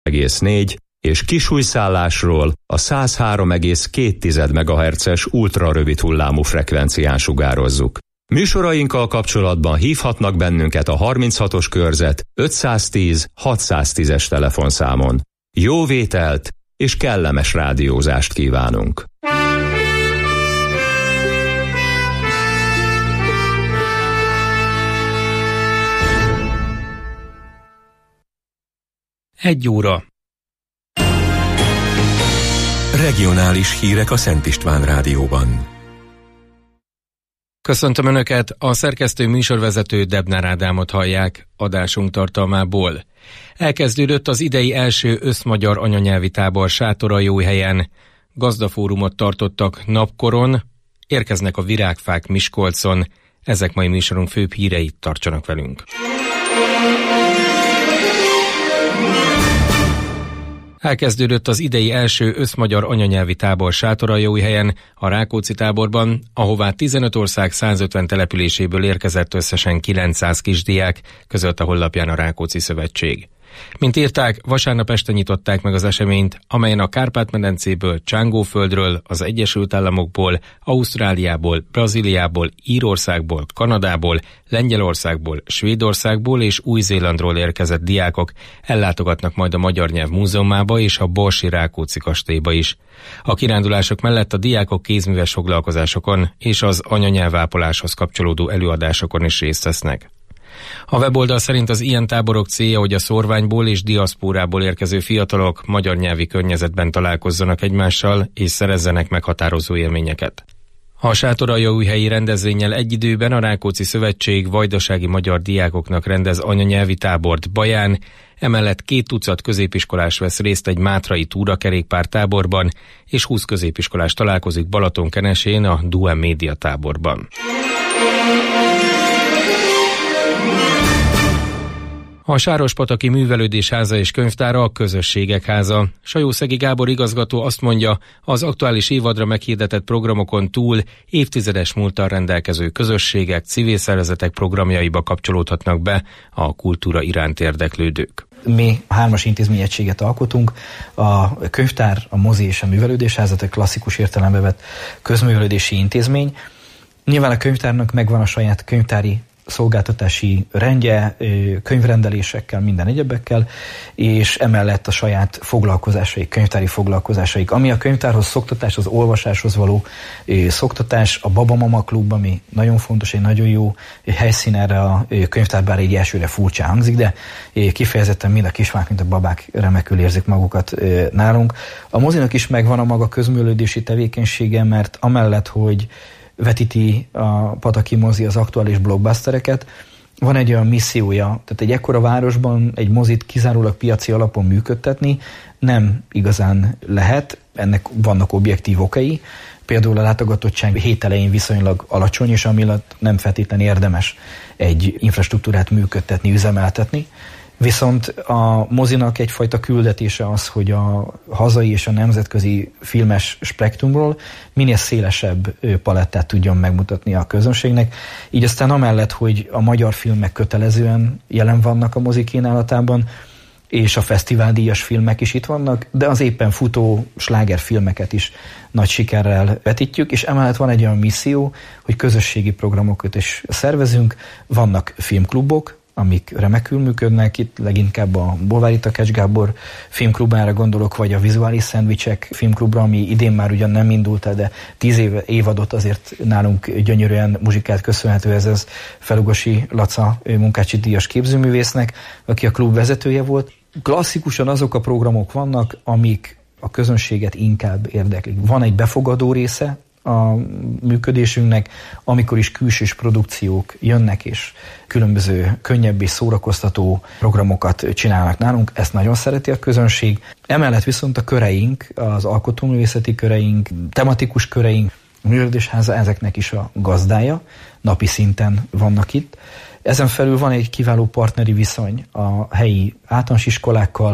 1,4 és kisújszállásról a 103,2 MHz-es ultrarövid hullámú frekvencián sugározzuk. Műsorainkkal kapcsolatban hívhatnak bennünket a 36-os körzet 510 610-es telefonszámon. Jó vételt és kellemes rádiózást kívánunk! Egy óra. Regionális hírek a Szent István Rádióban. Köszöntöm Önöket, a szerkesztő műsorvezető Debnár Ádámot hallják adásunk tartalmából. Elkezdődött az idei első összmagyar anyanyelvi tábor Sátoraljóhelyen. Gazdafórumot tartottak napkoron, érkeznek a virágfák Miskolcon. Ezek mai műsorunk főbb híreit, tartsanak velünk. Elkezdődött az idei első összmagyar anyanyelvi tábor Sátoraljóhelyen, a Rákóczi táborban, ahová 15 ország 150 településéből érkezett összesen 900 kisdiák, közölte a honlapján a Rákóczi Szövetség. Mint írták, vasárnap este nyitották meg az eseményt, amelyen a Kárpát-medencéből, Csángóföldről, az Egyesült Államokból, Ausztráliából, Brazíliából, Írországból, Kanadából, Lengyelországból, Svédországból és Új-Zélandról érkezett diákok ellátogatnak majd a Magyar Nyelv Múzeumába és a Borsi Rákóczi kastélyba is. A kirándulások mellett a diákok kézműves foglalkozásokon és az anyanyelvápoláshoz kapcsolódó előadásokon is részt vesznek. A weboldal szerint az ilyen táborok célja, hogy a szórványból és diaszpórából érkező fiatalok magyar nyelvi környezetben találkozzanak egymással és szerezzenek meghatározó élményeket. A Sátoraljóhelyi rendezvénnyel egy időben a Rákóczi Szövetség vajdasági magyar diákoknak rendez anyanyelvi tábort Baján, emellett 2 tucat középiskolás vesz részt egy mátrai túrakerékpár táborban, és 20 középiskolás találkozik Balatonkenesén a Due Média táborban. A Sárospataki Művelődés Háza és Könyvtára a Közösségek Háza. Sajószegi Gábor igazgató azt mondja, az aktuális évadra meghirdetett programokon túl évtizedes múlttal rendelkező közösségek, civil szervezetek programjaiba kapcsolódhatnak be a kultúra iránt érdeklődők. Mi 3-as intézményegységet alkotunk, a könyvtár, a mozi és a művelődésháza, a klasszikus értelembe vett közművelődési intézmény. Nyilván a könyvtárnak megvan a saját könyvtári szolgáltatási rendje, könyvrendelésekkel, minden egyebekkel, és emellett a saját foglalkozásaik, könyvtári foglalkozásaik. Ami a könyvtárhoz szoktatás, az olvasáshoz való szoktatás, a Babamama Klub, ami nagyon fontos, egy nagyon jó helyszín erre a könyvtár, bár egy elsőre furcsa hangzik, de kifejezetten mind a kismák, mint a babák remekül érzik magukat nálunk. A mozinak is megvan a maga közművelődési tevékenysége, mert amellett, hogy vetíti a Pataki mozi az aktuális blockbustereket, van egy olyan missziója, tehát egy ekkora városban egy mozit kizárólag piaci alapon működtetni nem igazán lehet, ennek vannak objektív okai, például a látogatottság hét elején viszonylag alacsony, és amiatt nem feltétlenül érdemes egy infrastruktúrát működtetni, üzemeltetni. Viszont a mozinak egyfajta küldetése az, hogy a hazai és a nemzetközi filmes spektrumról minél szélesebb palettát tudjon megmutatni a közönségnek. Így aztán amellett, hogy a magyar filmek kötelezően jelen vannak a mozi kínálatában, és a fesztiváldíjas filmek is itt vannak, de az éppen futó slágerfilmeket is nagy sikerrel vetítjük, és emellett van egy olyan misszió, hogy közösségi programokat is szervezünk, vannak filmklubok, amik remekül működnek, itt leginkább a Bolvári Takács Gábor filmklubára gondolok, vagy a Vizuális Szendvicsek filmklubra, ami idén már ugyan nem indult el, de 10 évadot azért nálunk gyönyörűen muzsikált köszönhető ez Felugosi Laca Munkácsi díjas képzőművésznek, aki a klub vezetője volt. Klasszikusan azok a programok vannak, amik a közönséget inkább érdeklik. Van egy befogadó része a működésünknek, amikor is külsős produkciók jönnek, és különböző könnyebb és szórakoztató programokat csinálnak nálunk, ezt nagyon szereti a közönség. Emellett viszont a köreink, az alkotóművészeti köreink, tematikus köreink, a művelődésháza ezeknek is a gazdája, napi szinten vannak itt. Ezen felül van egy kiváló partneri viszony a helyi általános iskolákkal,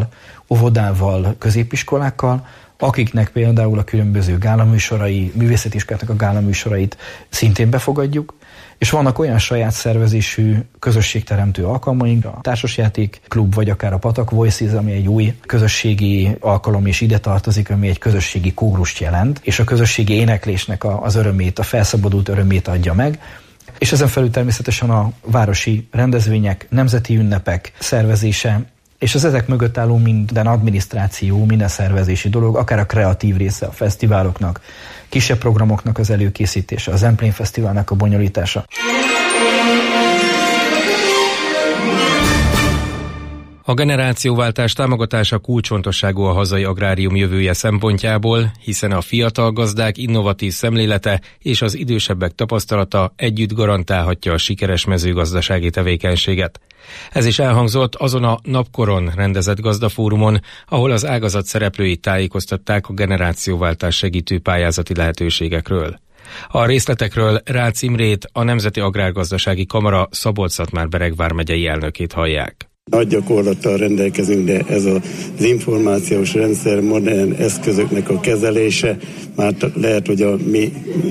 óvodával, középiskolákkal, akiknek például a különböző gálaműsorai, művészetiskoláknak a gálaműsorait szintén befogadjuk, és vannak olyan saját szervezésű közösségteremtő alkalmaink, a Társasjáték Klub, vagy akár a Patak Voices, ami egy új közösségi alkalom, és ide tartozik, ami egy közösségi kórust jelent, és a közösségi éneklésnek az örömét, a felszabadult örömét adja meg. És ezen felül természetesen a városi rendezvények, nemzeti ünnepek szervezése, és az ezek mögött álló minden adminisztráció, minden szervezési dolog, akár a kreatív része a fesztiváloknak, kisebb programoknak az előkészítése, a Zemplén Fesztiválnak a bonyolítása. A generációváltás támogatása kulcsfontosságú a hazai agrárium jövője szempontjából, hiszen a fiatal gazdák innovatív szemlélete és az idősebbek tapasztalata együtt garantálhatja a sikeres mezőgazdasági tevékenységet. Ez is elhangzott azon a Napkoron rendezett gazdafórumon, ahol az ágazat szereplői tájékoztatták a generációváltás segítő pályázati lehetőségekről. A részletekről Rácz Imrét, a Nemzeti Agrárgazdasági Kamara Szabolcs-Szatmár-Bereg vármegyei elnökét hallják. Nagy gyakorlattal rendelkezünk, de ez az információs rendszer modern eszközöknek a kezelése már lehet, hogy a mi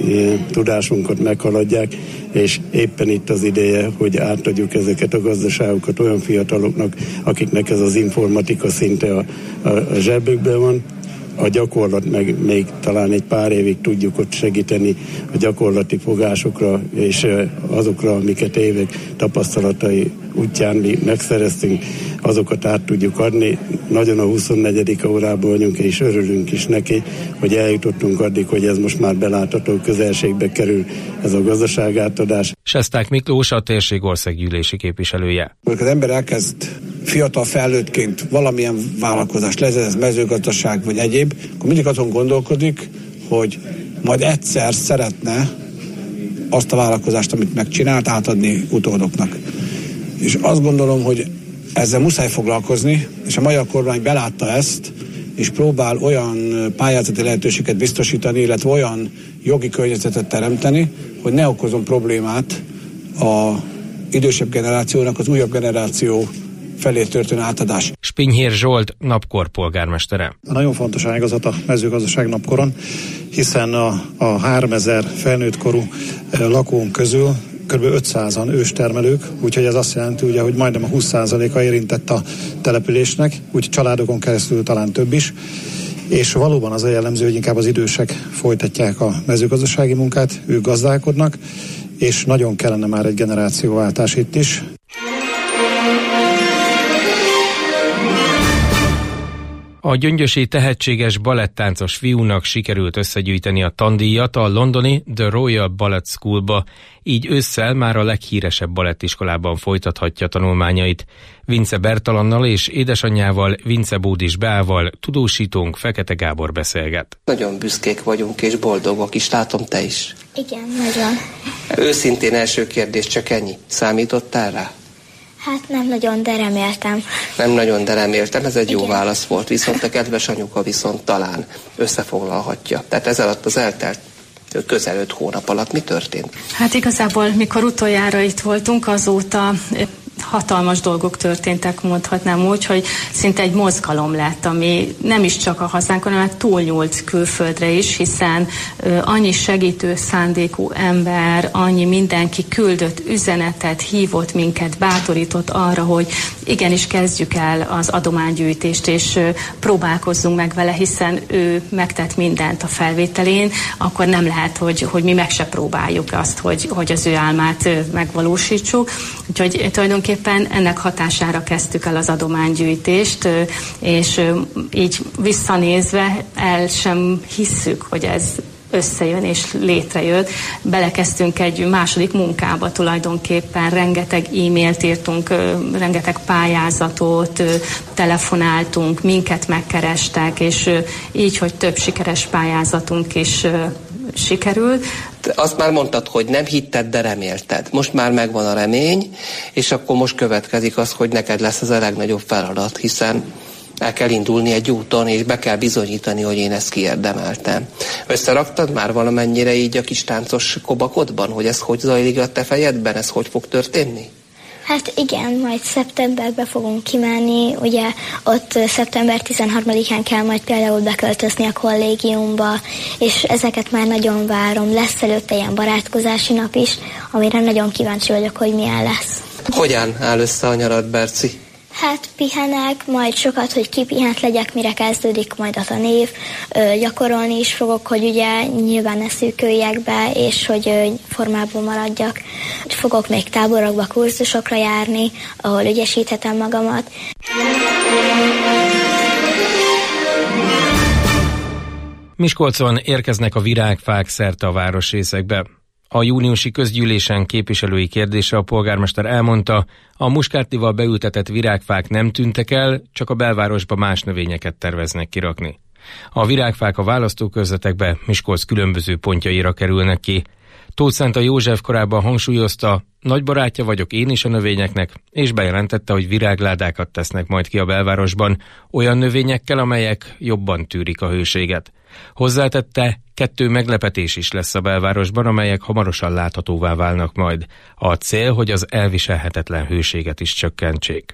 tudásunkat meghaladják, és éppen itt az ideje, hogy átadjuk ezeket a gazdaságokat olyan fiataloknak, akiknek ez az informatika szinte a zsebükben van. A gyakorlat meg még talán egy pár évig tudjuk ott segíteni a gyakorlati fogásokra és azokra, amiket évek tapasztalatai útján mi megszereztünk, azokat át tudjuk adni. Nagyon a 24. órában vagyunk, és örülünk is neki, hogy eljutottunk addig, hogy ez most már belátható közelségbe kerül ez a gazdaságátadás. Sesták Miklós, a térség országgyűlési képviselője. Amikor az ember elkezd fiatal felnőttként valamilyen vállalkozást, lesz ez mezőgazdaság vagy egyéb, akkor mindig azon gondolkodik, hogy majd egyszer szeretne azt a vállalkozást, amit megcsinált, átadni utódoknak. És azt gondolom, hogy ezzel muszáj foglalkozni, és a magyar kormány belátta ezt, és próbál olyan pályázati lehetőséget biztosítani, illetve olyan jogi környezetet teremteni, hogy ne okozon problémát az idősebb generációnak, az újabb generáció felé történő átadás. Spinyhér Zsolt, Napkor polgármestere. Nagyon fontos ágazat a mezőgazdaság Napkoron, hiszen a 3000 felnőttkorú lakónk közül kb. 500-an őstermelők, úgyhogy ez azt jelenti, ugye, hogy majdnem a 20%-a érintett a településnek, úgyhogy családokon keresztül talán több is, és valóban az a jellemző, hogy inkább az idősek folytatják a mezőgazdasági munkát, ők gazdálkodnak, és nagyon kellene már egy generációváltás itt is. A gyöngyösi tehetséges balettáncos fiúnak sikerült összegyűjteni a tandíjat a londoni The Royal Ballet Schoolba, így ősszel már a leghíresebb balettiskolában folytathatja tanulmányait. Vince Bertalannal és édesanyjával, Vince Bódis Beával tudósítónk Fekete Gábor beszélget. Nagyon büszkék vagyunk és boldogok is, látom te is. Igen, nagyon. Őszintén első kérdés, csak ennyi. Számítottál rá? Hát nem nagyon, de reméltem. Nem nagyon, de reméltem, ez egy jó válasz volt, viszont a kedves anyuka viszont talán összefoglalhatja. Tehát ez alatt az eltelt közel 5 hónap alatt mi történt? Hát igazából, mikor utoljára itt voltunk, azóta hatalmas dolgok történtek, mondhatnám úgy, hogy szinte egy mozgalom lett, ami nem is csak a hazánkon, hanem túlnyúlt külföldre is, hiszen annyi segítő szándékú ember, annyi mindenki küldött üzenetet, hívott minket, bátorított arra, hogy igenis kezdjük el az adománygyűjtést, és próbálkozzunk meg vele, hiszen ő megtett mindent a felvételén, akkor nem lehet, hogy mi meg se próbáljuk azt, hogy az ő álmát megvalósítsuk. Úgyhogy tulajdonképpen ennek hatására kezdtük el az adománygyűjtést, és így visszanézve el sem hisszük, hogy ez összejön és létrejött. Belekezdtünk egy második munkába tulajdonképpen, rengeteg e-mailt írtunk, rengeteg pályázatot, telefonáltunk, minket megkerestek, és így, hogy több sikeres pályázatunk is sikerült. Azt már mondtad, hogy nem hitted, de remélted. Most már megvan a remény, és akkor most következik az, hogy neked lesz ez a legnagyobb feladat, hiszen el kell indulni egy úton, és be kell bizonyítani, hogy én ezt kiérdemeltem. Összeraktad már valamennyire így a kis táncos kobakodban, hogy ez hogy zajlik a te fejedben, ez hogy fog történni? Hát igen, majd szeptemberben fogunk kimenni, ugye ott szeptember 13-án kell majd például beköltözni a kollégiumba, és ezeket már nagyon várom. Lesz előtte ilyen barátkozási nap is, amire nagyon kíváncsi vagyok, hogy milyen lesz. Hogyan áll össze a nyarad, Berci? Hát pihenek, majd sokat, hogy kipihent legyek, mire kezdődik majd a tanév. Gyakorolni is fogok, hogy ugye nyilván ne szűköljek be, és hogy formában maradjak. Fogok még táborokba, kurzusokra járni, ahol ügyesíthetem magamat. Miskolcon érkeznek a virágfák szerte a városrészekbe. A júniusi közgyűlésen képviselői kérdésre a polgármester elmondta, a muskátlival beültetett virágfák nem tűntek el, csak a belvárosba más növényeket terveznek kirakni. A virágfák a választókörzetekbe Miskolc különböző pontjaira kerülnek ki. Tóth Szenta József korábban hangsúlyozta, nagy barátja vagyok én is a növényeknek, és bejelentette, hogy virágládákat tesznek majd ki a belvárosban, olyan növényekkel, amelyek jobban tűrik a hőséget. Hozzátette, 2 meglepetés is lesz a belvárosban, amelyek hamarosan láthatóvá válnak majd. A cél, hogy az elviselhetetlen hőséget is csökkentsék.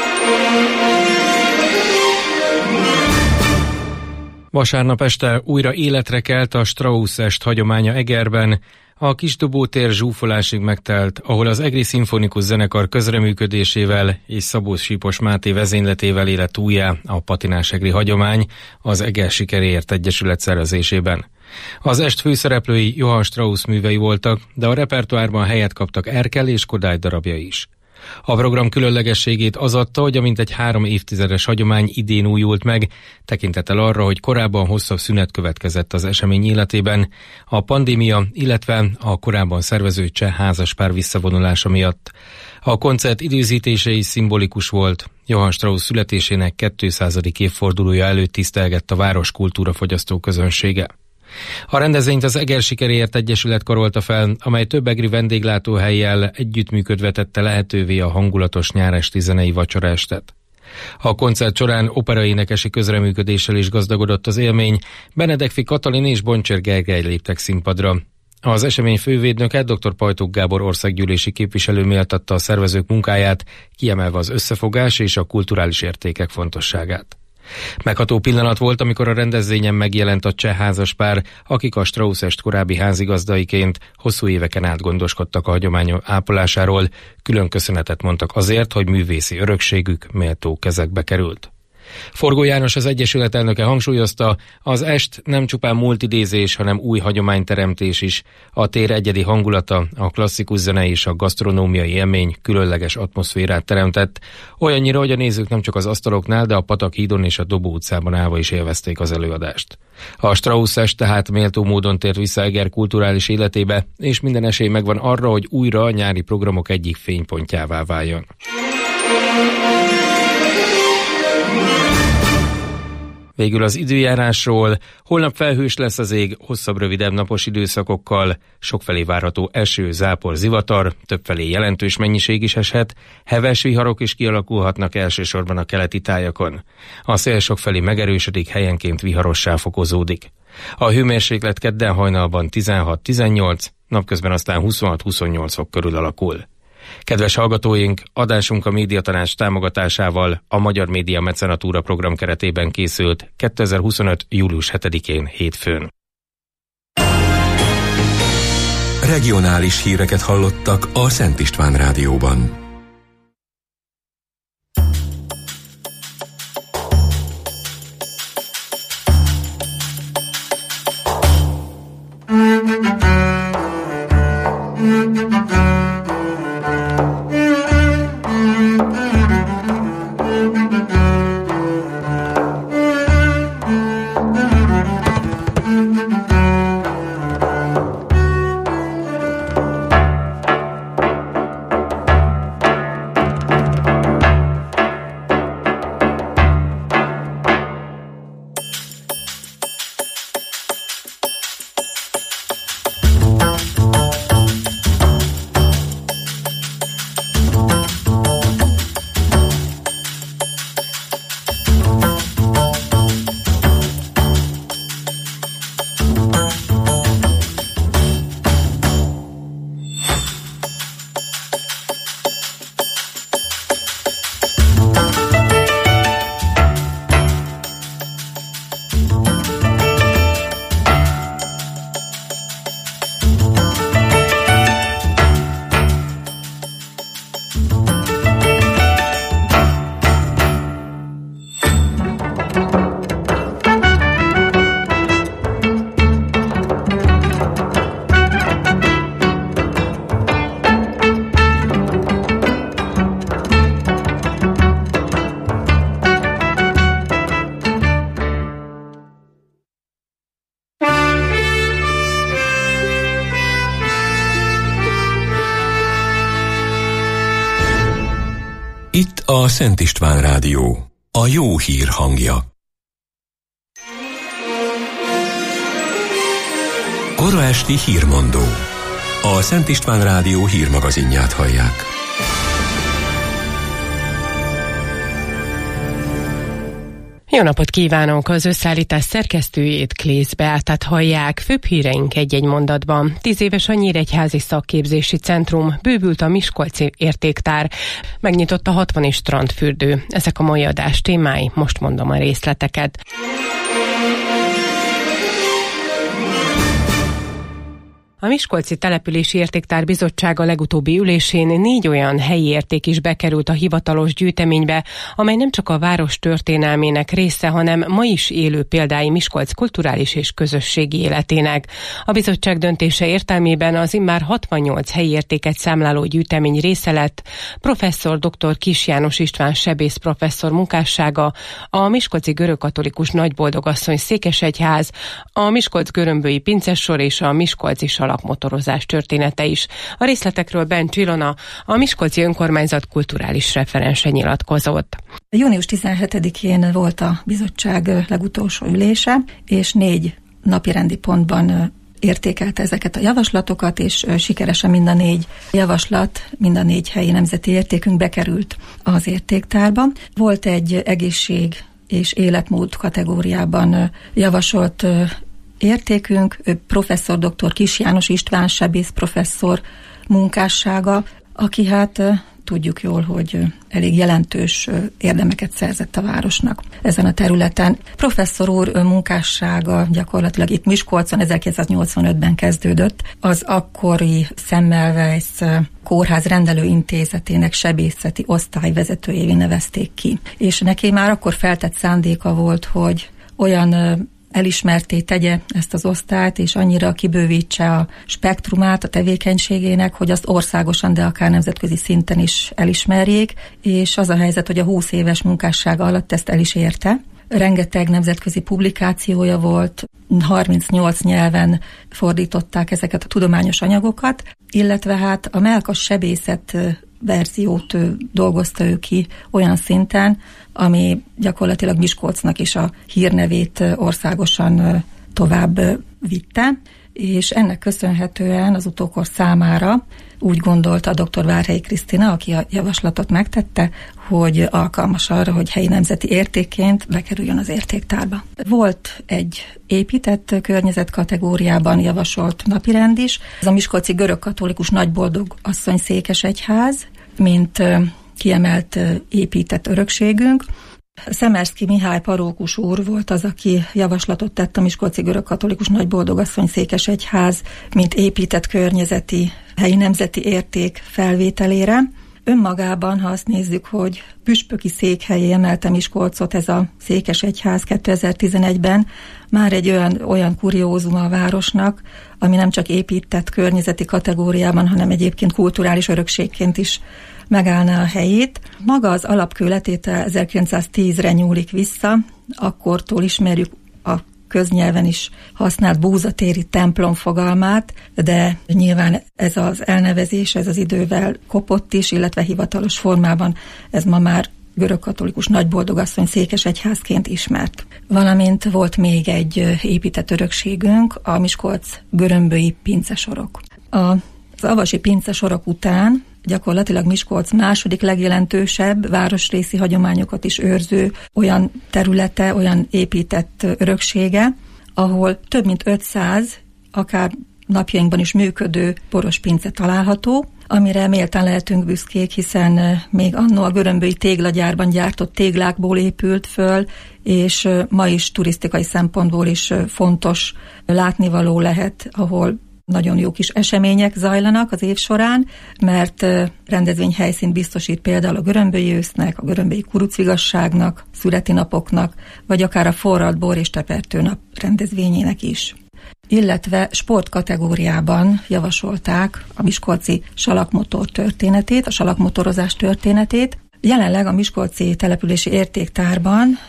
Vasárnap este újra életre kelt a Strauss-est hagyománya Egerben. A Kisdobótér zsúfolásig megtelt, ahol az Egri Szimfonikus Zenekar közreműködésével és Szabó Sípos Máté vezényletével élet újjá a patinás-egri hagyomány az Eger Sikeréért Egyesület szervezésében. Az est főszereplői Johann Strauss művei voltak, de a repertoárban helyet kaptak Erkel és Kodály darabjai is. A program különlegességét az adta, hogy a mintegy 3 évtizedes hagyomány idén újult meg, tekintettel arra, hogy korábban hosszabb szünet következett az esemény életében, a pandémia, illetve a korábban szervező cseh házaspár visszavonulása miatt. A koncert időzítése is szimbolikus volt. Johann Strauss születésének 200. évfordulója előtt tisztelgett a város kultúrafogyasztó közönsége. A rendezvényt az Eger Sikeréért Egyesület karolta fel, amely több egri vendéglátóhellyel együttműködve tette lehetővé a hangulatos nyáresti zenei vacsoraestet. A koncert során operaénekesi közreműködéssel is gazdagodott az élmény, Benedekfi Katalin és Boncsér Gergely léptek színpadra. Az esemény fővédnöke dr. Pajtók Gábor országgyűlési képviselő méltatta a szervezők munkáját, kiemelve az összefogás és a kulturális értékek fontosságát. Megható pillanat volt, amikor a rendezvényen megjelent a cseh házaspár, akik a Strauss-est korábbi házigazdaiként hosszú éveken át gondoskodtak a hagyomány ápolásáról, külön köszönetet mondtak azért, hogy művészi örökségük méltó kezekbe került. Forgó János, az Egyesület elnöke hangsúlyozta, az est nem csupán múltidézés, hanem új hagyományteremtés is. A tér egyedi hangulata, a klasszikus zene és a gasztronómiai élmény különleges atmoszférát teremtett, olyannyira, hogy a nézők nem csak az asztaloknál, de a Patak hídon és a Dobó utcában állva is élvezték az előadást. A Strauss-est tehát méltó módon tért vissza Eger kulturális életébe, és minden esély megvan arra, hogy újra a nyári programok egyik fénypontjává váljon. Végül az időjárásról. Holnap felhős lesz az ég, hosszabb, rövidebb napos időszakokkal, sokfelé várható eső, zápor, zivatar, többfelé jelentős mennyiség is eshet, heves viharok is kialakulhatnak elsősorban a keleti tájakon. A szél sokfelé megerősödik, helyenként viharossá fokozódik. A hőmérséklet kedden hajnalban 16-18, napközben aztán 26-28 fok körül alakul. Kedves hallgatóink, adásunk a Médiatanács támogatásával a Magyar Média Mecenatúra program keretében készült 2025. július 7-én hétfőn. Regionális híreket hallottak a Szent István Rádióban. a Szent István Rádió, a jó hír hangja. Kora esti hírmondó. A Szent István Rádió hírmagazinját hallják. Jó napot kívánok! Az összeállítás szerkesztőjét, Klész Beátát hallják. Főbb híreink egy-egy mondatban. 10 éves a Nyíregyházi Szakképzési Centrum, bővült a Miskolci Értéktár, megnyitott a 60 strandfürdő. Ezek a mai adás témái, most mondom a részleteket. A Miskolci Települési Értéktár Bizottsága legutóbbi ülésén 4 olyan helyi érték is bekerült a hivatalos gyűjteménybe, amely nem csak a város történelmének része, hanem ma is élő példái Miskolc kulturális és közösségi életének. A bizottság döntése értelmében az immár 68 helyi értéket számláló gyűjtemény része lett professzor dr. Kiss János István sebész professzor munkássága, a Miskolci Görögkatolikus Nagyboldogasszony Székesegyház, a Miskolc-Görömbölyi Pincesor és a Miskolci salakmotorozás története is. A részletekről Bencs Ilona, a Miskolci Önkormányzat kulturális referense nyilatkozott. Június 17-én volt a bizottság legutolsó ülése, és 4 napirendi pontban értékelte ezeket a javaslatokat, és sikeresen mind a 4 javaslat, mind a 4 helyi nemzeti értékünk bekerült az értéktárba. Volt egy egészség és életmód kategóriában javasolt értékünk, professzor dr. Kiss János István sebész professzor munkássága, aki hát tudjuk jól, hogy elég jelentős érdemeket szerzett a városnak ezen a területen. Professzor úr munkássága gyakorlatilag itt Miskolcon 1985-ben kezdődött. Az akkori Semmelweis Kórház rendelőintézetének sebészeti osztályvezetőjévé nevezték ki. És neki már akkor feltett szándéka volt, hogy olyan elismerté tegye ezt az osztályt, és annyira kibővítse a spektrumát a tevékenységének, hogy azt országosan, de akár nemzetközi szinten is elismerjék, és az a helyzet, hogy a 20 éves munkássága alatt ezt el is érte. Rengeteg nemzetközi publikációja volt, 38 nyelven fordították ezeket a tudományos anyagokat, illetve hát a mellkas sebészet verziót dolgozta ő ki olyan szinten, ami gyakorlatilag Miskolcnak is a hírnevét országosan tovább vitte, és ennek köszönhetően az utókor számára úgy gondolta a dr. Várhelyi Krisztina, aki a javaslatot megtette, hogy alkalmas arra, hogy helyi nemzeti értékként bekerüljön az értéktárba. Volt egy épített környezet kategóriában javasolt napirend is. Ez a Miskolci Görögkatolikus Nagyboldogasszony Székesegyház, mint kiemelt épített örökségünk. Szemerszky Mihály parókus úr volt az, aki javaslatot tett a Miskolci Görögkatolikus Nagyboldogasszony Székesegyház, mint épített környezeti helyi nemzeti érték felvételére. Önmagában, ha azt nézzük, hogy püspöki székhelyé emelte Miskolcot ez a Székesegyház 2011-ben, már egy olyan kuriózuma a városnak, ami nem csak épített környezeti kategóriában, hanem egyébként kulturális örökségként is megállná a helyét. Maga az alapkőletétel 1910-re nyúlik vissza, akkortól ismerjük a köznyelven is használt búzatéri templom fogalmát, de nyilván ez az elnevezés, ez az idővel kopott is, illetve hivatalos formában ez ma már Görögkatolikus Nagyboldogasszony Székesegyházként ismert. Valamint volt még egy épített örökségünk, a Miskolc-Görömbölyi pincesorok. Az avasi pincesorok után gyakorlatilag Miskolc második legjelentősebb városrészi hagyományokat is őrző olyan területe, olyan épített öröksége, ahol több mint 500, akár napjainkban is működő poros pince található, amire méltán lehetünk büszkék, hiszen még annó a görömbölyi téglagyárban gyártott téglákból épült föl, és ma is turisztikai szempontból is fontos látnivaló lehet, ahol nagyon jó kis események zajlanak az év során, mert rendezvényhelyszínt biztosít például a görömbölyi ősznek, a görömbölyi kurucvigasságnak, születi napoknak, vagy akár a forralt bor és tepertőnap rendezvényének is. Illetve sportkategóriában javasolták a miskolci salakmotor történetét, a salakmotorozás történetét. Jelenleg a Miskolci Települési Értéktárban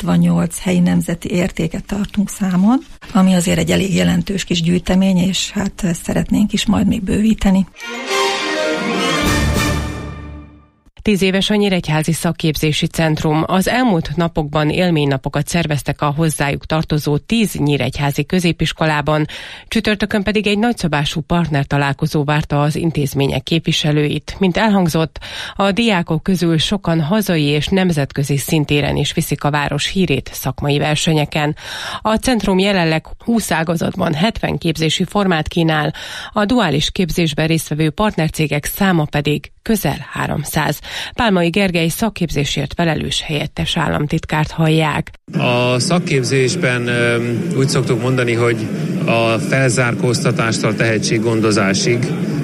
68 helyi nemzeti értéket tartunk számon, ami azért egy elég jelentős kis gyűjtemény, és hát ezt szeretnénk is majd még bővíteni. 10 éves a Nyíregyházi Szakképzési Centrum. Az elmúlt napokban élménynapokat szerveztek a hozzájuk tartozó 10 nyíregyházi középiskolában, csütörtökön pedig egy nagyszabású partnertalálkozó várta az intézmények képviselőit. Mint elhangzott, a diákok közül sokan hazai és nemzetközi szintéren is viszik a város hírét szakmai versenyeken. A centrum jelenleg 20 ágazatban 70 képzési formát kínál, a duális képzésben résztvevő partnercégek száma pedig közel 300. Pálmai Gergely szakképzésért felelős helyettes államtitkárt hallják. A szakképzésben úgy szoktuk mondani, hogy a felzárkóztatástól a tehetséggondozásig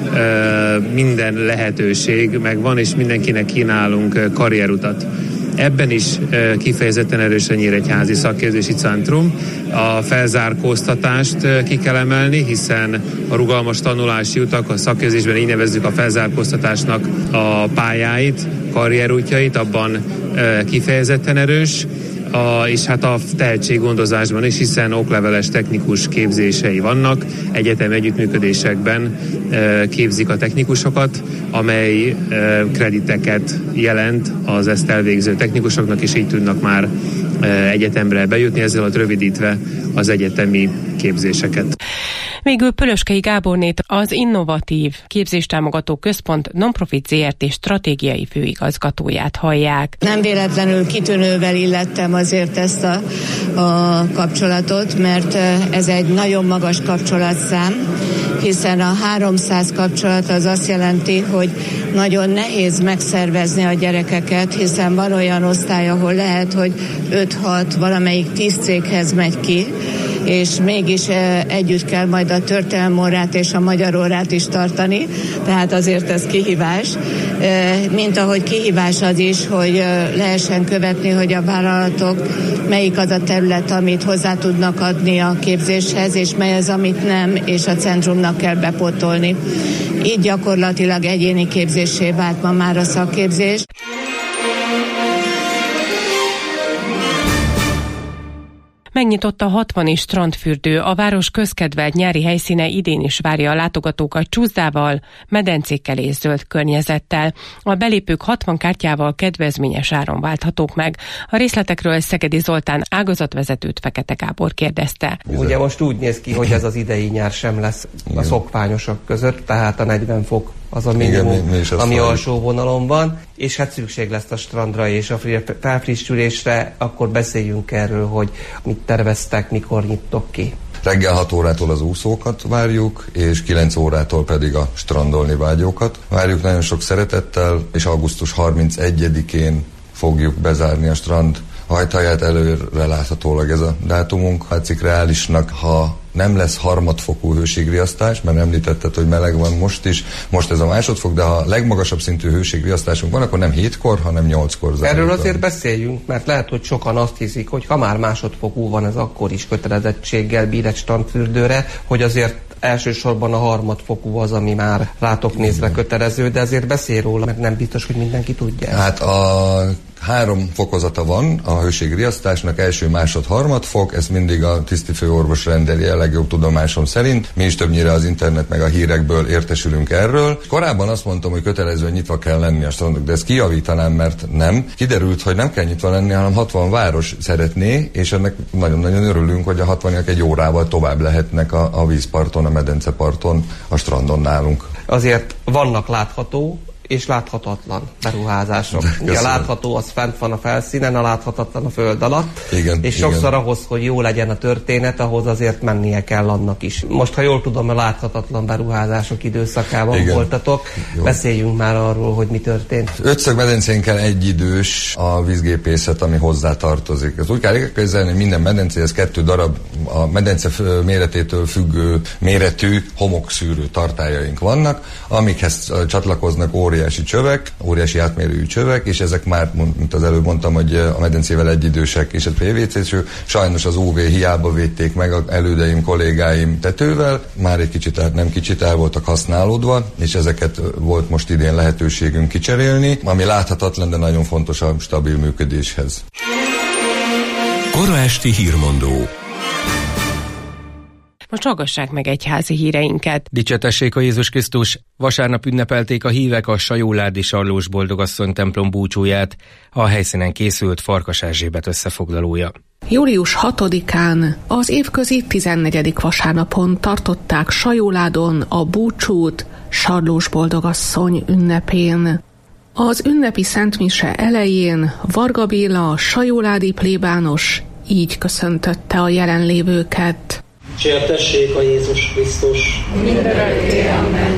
minden lehetőség megvan, és mindenkinek kínálunk karrierutat. Ebben is kifejezetten erős a Nyíregyházi Szakképzési Centrum. A felzárkóztatást ki kell emelni, hiszen a rugalmas tanulási utak, a szakképzésben így nevezzük a felzárkóztatásnak a pályáit, karrierútjait, abban kifejezetten erős. És hát a tehetséggondozásban is, hiszen okleveles technikus képzései vannak, egyetem együttműködésekben képzik a technikusokat, amely krediteket jelent az ezt elvégző technikusoknak, és így tudnak már egyetemre bejutni, ezzel rövidítve az egyetemi képzéseket. Végül Pölöskei Gábornét, az Innovatív Képzéstámogató Központ Nonprofit ZRT stratégiai főigazgatóját hallják. Nem véletlenül kitűnővel illettem azért ezt a kapcsolatot, mert ez egy nagyon magas kapcsolatszám, hiszen a 300 kapcsolat az azt jelenti, hogy nagyon nehéz megszervezni a gyerekeket, hiszen van olyan osztály, ahol lehet, hogy 5-6, valamelyik 10 céghez megy ki, és mégis együtt kell majd a történelmi órát és a magyar órát is tartani, tehát azért ez kihívás. Mint ahogy kihívás az is, hogy lehessen követni, hogy a vállalatok melyik az a terület, amit hozzá tudnak adni a képzéshez, és mely az, amit nem, és a centrumnak kell bepótolni. Így gyakorlatilag egyéni képzéssé vált ma már a szakképzés. Megnyitott a 60 strandfürdő, a város közkedvelt nyári helyszíne idén is várja a látogatókat csúszdával, medencékkel és zöld környezettel. A belépők 60 kártyával kedvezményes áron válthatók meg. A részletekről Szegedi Zoltán ágazatvezetőt Fekete Gábor kérdezte. Ugye most úgy néz ki, hogy ez az idei nyár sem lesz a szokványosok között, tehát a 40 fok az a minimum, ami alsó vonalon van, és hát szükség lesz a strandra és a felfrissülésre, akkor beszéljünk erről, hogy mit terveztek, mikor nyittok ki. Reggel 6 órától az úszókat várjuk, és 9 órától pedig a strandolni vágyókat. Várjuk nagyon sok szeretettel, és augusztus 31-én fogjuk bezárni a strand ajtaját, előre láthatólag ez a dátumunk. Látszik reálisnak, ha nem lesz harmadfokú hőségriasztás, mert említetted, hogy meleg van most is, most ez a másodfok, de ha legmagasabb szintű hőségriasztásunk van, akkor nem 7-kor, hanem 8-kor zárjuk. Erről azért beszéljünk, mert lehet, hogy sokan azt hiszik, hogy ha már másodfokú van, ez akkor is kötelezettséggel bír egy strandfürdőre, hogy azért elsősorban a harmadfokú az, ami már rátok nézve kötelező, de azért beszél róla, mert nem biztos, hogy mindenki tudja. Hát a 3 fokozata van a hőségriasztásnak, első, másod, harmadfok, ezt mindig a tisztifőorvos rendeli el legjobb tudomásom szerint. Mi is többnyire az internet meg a hírekből értesülünk erről. Korábban azt mondtam, hogy kötelezően nyitva kell lenni a strandok, de ezt kijavítanám, mert nem. Kiderült, hogy nem kell nyitva lenni, hanem 60 város szeretné, és ennek nagyon-nagyon örülünk, hogy a 60-ak egy órával tovább lehetnek a vízparton, a medenceparton, a strandon nálunk. Azért vannak látható és láthatatlan beruházások. Ugye a látható az fent van a felszínen, a láthatatlan a föld alatt. Igen, és sokszor ahhoz, hogy jó legyen a történet, ahhoz azért mennie kell annak is. Most, ha jól tudom, a láthatatlan beruházások időszakában voltatok. Jó. Beszéljünk már arról, hogy mi történt. Ötszögmedencénkkel egyidős a vízgépészet, ami hozzá tartozik. Ez úgy kell elképzelni, hogy minden medencéhez 2 darab a medence méretétől függő méretű homokszűrő tartályaink vannak, amikhez csatlakoznak óriási csövek, óriási átmérőjű csövek, és ezek már, mint az előbb mondtam, hogy a medencével egyidősek, és a PVC-sű. Sajnos az UV hiába védték meg az elődeim, kollégáim tetővel, már egy kicsit, nem kicsit el voltak használódva, és ezeket volt most idén lehetőségünk kicserélni, ami láthatatlan, de nagyon fontos a stabil működéshez. Kora esti hírmondó. Most hallgassák meg egyházi híreinket. Dicsétessék a Jézus Krisztus! Vasárnap ünnepelték a hívek a Sajóládi Sarlós Boldogasszony templom búcsúját. A helyszínen készült Farkas Erzsébet összefoglalója. Július 6-án az évközi 14. vasárnapon tartották Sajóládon a búcsút Sarlós Boldogasszony ünnepén. Az ünnepi szentmise elején Varga Béla, sajóládi plébános így köszöntötte a jelenlévőket. Dicsértessék a Jézus Krisztus! Mindörökké, amen.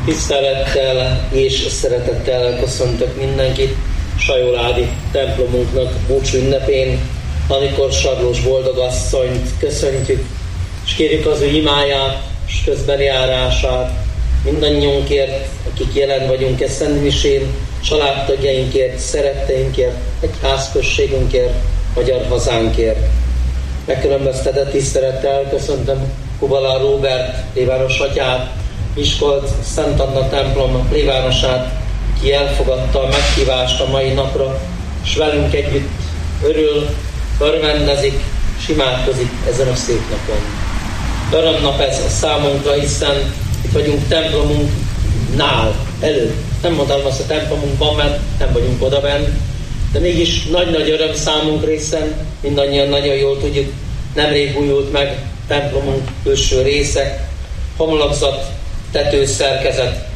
Tisztelettel és szeretettel köszöntök mindenkit sajóládi templomunknak búcsú ünnepén, amikor Sarlós Boldogasszonyt köszöntjük, és kérjük az ő imáját és közbenjárását mindannyiunkért, akik jelen vagyunk e szentmisén, családtagjainkért, szeretteinkért, egyházközségünkért, magyar hazánkért. Megkülönböztetett tisztelettel köszöntöm Kubala Róbert plébános atyát, Miskolc Szent Anna templom plébánosát, ki elfogadta a meghívást a mai napra, és velünk együtt örül, örvendezik, és imádkozik ezen a szép napon. Örömnap ez a számunkra, hiszen itt vagyunk templomunknál, előtt. Nem mondom azt a templomunkban, mert nem vagyunk odabenn, de mégis nagy-nagy öröm számunkra, hiszen mindannyian nagyon jól tudjuk, nemrég újult meg templomunk külső része, homlokzat, tetőszerkezet,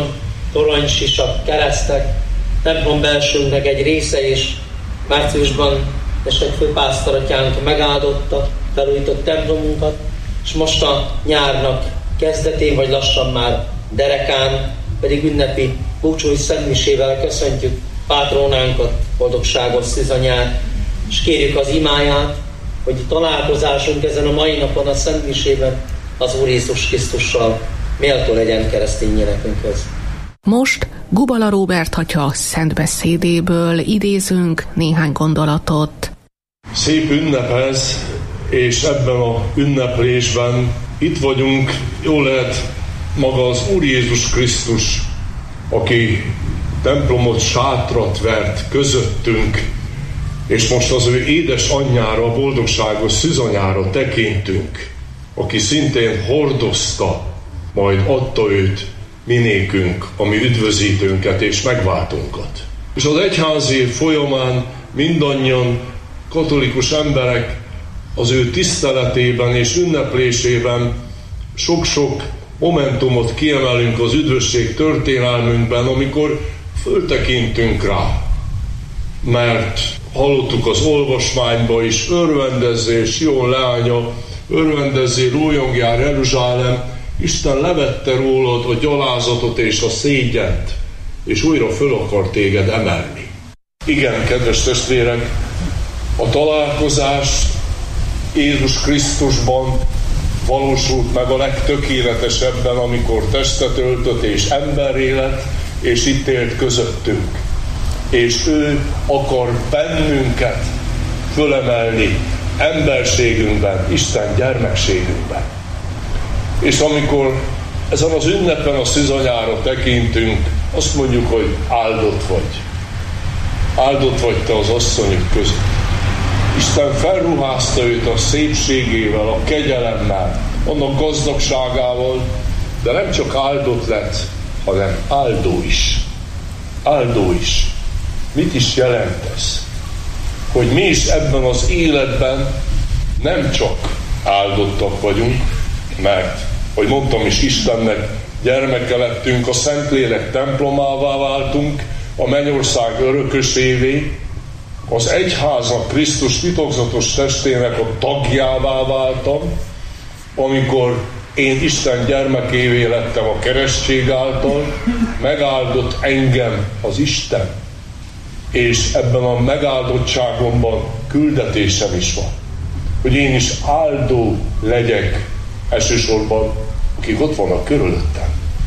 toronysisak, keresztek, templom belsőnknek egy része, és márciusban egy főpásztoratyánk megáldotta, felújított templomunkat, és most a nyárnak kezdetén, vagy lassan már derekán, pedig ünnepi búcsúi szentmisével köszöntjük pátrónánkat, boldogságos szűzanyát, és kérjük az imáját, hogy találkozásunk ezen a mai napon a szentmisében az Úr Jézus Krisztussal méltó legyen keresztény gyerekünkhöz. Most Gubala Róbert atya szent beszédéből idézünk néhány gondolatot. Szép ünnep ez, és ebben a ünneplésben itt vagyunk, jól lehet, maga az Úr Jézus Krisztus, aki templomot, sátrat vert közöttünk, és most az ő édes anyjára, a boldogságos szűzanyára tekintünk, aki szintén hordozta, majd adta őt minékünk, a mi üdvözítőnket és megváltunkat. És az egyházi folyamán mindannyian katolikus emberek az ő tiszteletében és ünneplésében sok-sok momentumot kiemelünk az üdvösség történelmünkben, amikor föltekintünk rá. Mert hallottuk az olvasmányba is, örvendezzél, Sion leánya, örvendezzél, újongjál Jeruzsálem, Isten levette rólad a gyalázatot és a szégyent, és újra föl akar téged emelni. Igen, kedves testvérek, a találkozás Jézus Krisztusban valósult meg a legtökéletesebben, amikor testet öltött és emberré lett, és itt élt közöttünk. És ő akar bennünket fölemelni emberségünkben, Isten gyermekségünkben. És amikor ezen az ünnepen a szűzanyára tekintünk, azt mondjuk, hogy áldott vagy. Áldott vagy te az asszonyok között. Isten felruházta őt a szépségével, a kegyelemmel, annak gazdagságával, de nem csak áldott lett, hanem áldó is. Áldó is. Mit is jelent ez? Hogy mi is ebben az életben nem csak áldottak vagyunk, mert, hogy mondtam is, Istennek gyermeke lettünk, a Szentlélek templomává váltunk, a mennyország örökösévé, az egyháznak, Krisztus titokzatos testének a tagjává váltam, amikor én Isten gyermekévé lettem a keresztség által, megáldott engem az Isten, és ebben a megáldottságomban küldetésem is van, hogy én is áldó legyek elsősorban, akik ott vannak körülöttem,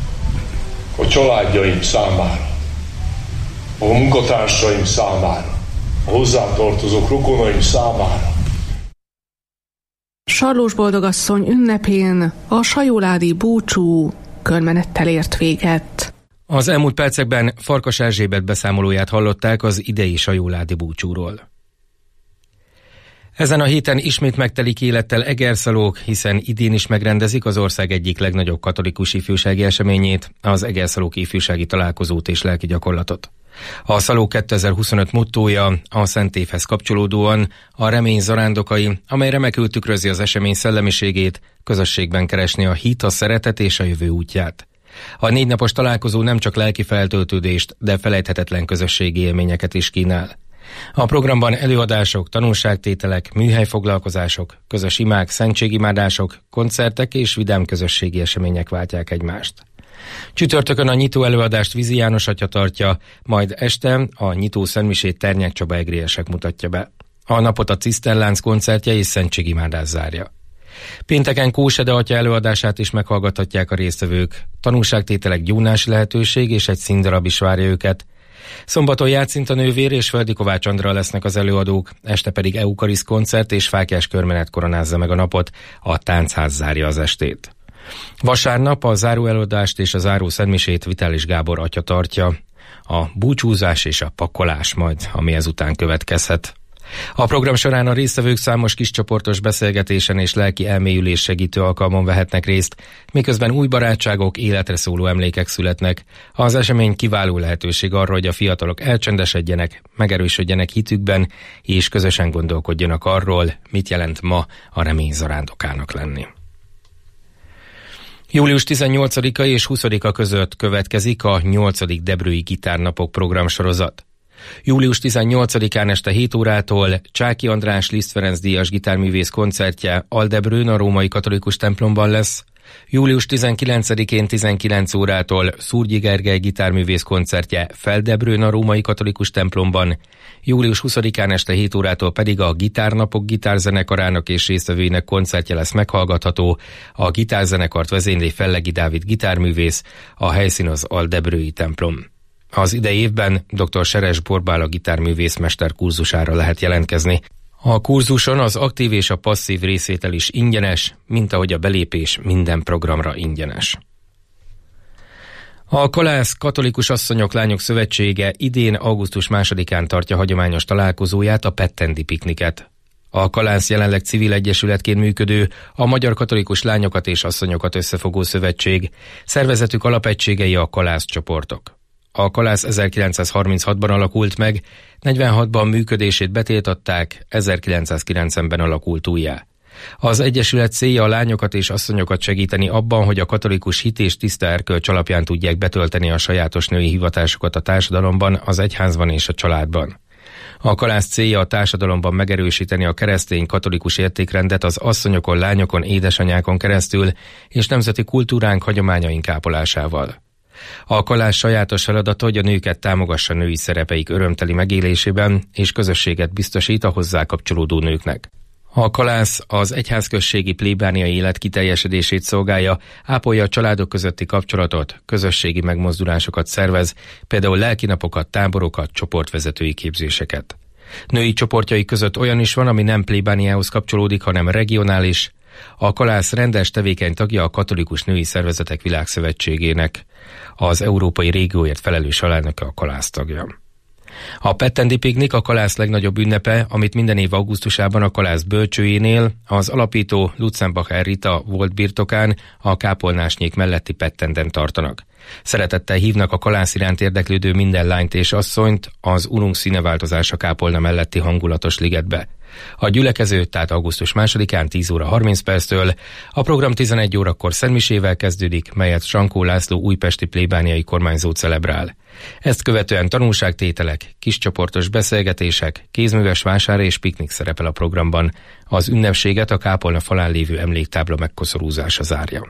a családjaim számára, a munkatársaim számára, a hozzátartozók rokonaim számára. Sarlós Boldogasszony ünnepén a sajóládi búcsú körmenettel ért véget. Az elmúlt percekben Farkas Erzsébet beszámolóját hallották az idei sajóládi búcsúról. Ezen a héten ismét megtelik élettel Egerszalók, hiszen idén is megrendezik az ország egyik legnagyobb katolikus ifjúsági eseményét, az Egerszalók ifjúsági találkozót és lelki gyakorlatot. A Szalók 2025 mottója a Szent Évhez kapcsolódóan a remény zarándokai, amely remekül tükrözi az esemény szellemiségét, közösségben keresni a hit, a szeretet és a jövő útját. A 4 napos találkozó nem csak lelki feltöltődést, de felejthetetlen közösségi élményeket is kínál. A programban előadások, tanulságtételek, műhelyfoglalkozások, közös imák, szentségimádások, koncertek és vidám közösségi események váltják egymást. Csütörtökön a nyitó előadást Vizi János atya tartja, majd este a nyitó szentmisét Ternyák Csaba egriesek mutatja be. A napot a Ciszterlánc koncertje és szentségimádás zárja. Pénteken Kósede atya előadását is meghallgathatják a résztvevők. Tanulságtételek, gyónási lehetőség és egy színdarab is várja őket. Szombaton Játszinta nővér és Földi Kovács Andra lesznek az előadók, este pedig eukarisz koncert és fáklyás körmenet koronázza meg a napot, a táncház zárja az estét. Vasárnap a záró előadást és a záró szentmisét Vitális Gábor atya tartja. A búcsúzás és a pakolás majd, ami ezután következhet. A program során a résztvevők számos kiscsoportos beszélgetésen és lelki elmélyülés segítő alkalmon vehetnek részt, miközben új barátságok, életre szóló emlékek születnek. Az esemény kiváló lehetőség arra, hogy a fiatalok elcsendesedjenek, megerősödjenek hitükben, és közösen gondolkodjanak arról, mit jelent ma a remény zarándokának lenni. Július 18-a és 20-a között következik a 8. Debrői Gitárnapok programsorozat. Július 18-án este 7 órától Csáky András Liszt Ferenc díjas gitárművész koncertje Aldebrőn a római katolikus templomban lesz. Július 19-én 19 órától Szúrgyi Gergely gitárművész koncertje Feldebrőn a római katolikus templomban. Július 20-án este 7 órától pedig a Gitárnapok gitárzenekarának és résztvevőinek koncertje lesz meghallgatható. A gitárzenekart vezényli Fellegi Dávid gitárművész, a helyszín az Aldebrői templom. Az idei évben dr. Seres Borbála gitárművész mester kurzusára lehet jelentkezni. A kurzuson az aktív és a passzív részvétel is ingyenes, mint ahogy a belépés minden programra ingyenes. A Kalász Katolikus Asszonyok Lányok Szövetsége idén augusztus 2-án tartja hagyományos találkozóját, a Pettendi Pikniket. A Kalász jelenleg civil egyesületként működő, a Magyar Katolikus Lányokat és Asszonyokat összefogó szövetség. Szervezetük alapegységei a Kalász csoportok. A Kalász 1936-ban alakult meg, 46-ban működését betiltották, 1990-ben alakult újjá. Az egyesület célja a lányokat és asszonyokat segíteni abban, hogy a katolikus hit és tiszta erkölcs alapján tudják betölteni a sajátos női hivatásukat a társadalomban, az egyházban és a családban. A Kalász célja a társadalomban megerősíteni a keresztény katolikus értékrendet az asszonyokon, lányokon, édesanyákon keresztül és nemzeti kultúránk, hagyományaink ápolásával. A Kalász sajátos feladata, hogy a nőket támogassa női szerepeik örömteli megélésében, és közösséget biztosít a hozzá kapcsolódó nőknek. A Kalász az egyházközségi plébániai élet kiteljesedését szolgálja, ápolja a családok közötti kapcsolatot, közösségi megmozdulásokat szervez, például lelkinapokat, táborokat, csoportvezetői képzéseket. Női csoportjai között olyan is van, ami nem plébániához kapcsolódik, hanem regionális. A Kalász rendes tevékeny tagja a Katolikus Női Szervezetek Világszövetségének. Az európai régióért felelős alelnöke a Kalász tagja. A Pettendi Piknik a Kalász legnagyobb ünnepe, amit minden év augusztusában a Kalász bölcsőjénél, az alapító Lutzenbacher Rita volt birtokán, a kápolnásnyék melletti Pettenden tartanak. Szeretettel hívnak a Kalász iránt érdeklődő minden lányt és asszonyt az Ununk színeváltozása kápolna melletti hangulatos ligetbe. A gyülekező, tehát augusztus 2-án 10 óra 30 perctől, a program 11 órakor szentmisével kezdődik, melyet Sankó László újpesti plébániai kormányzó celebrál. Ezt követően tanulságtételek, kiscsoportos beszélgetések, kézműves vásár és piknik szerepel a programban. Az ünnepséget a kápolna falán lévő emléktábla megkoszorúzása zárja.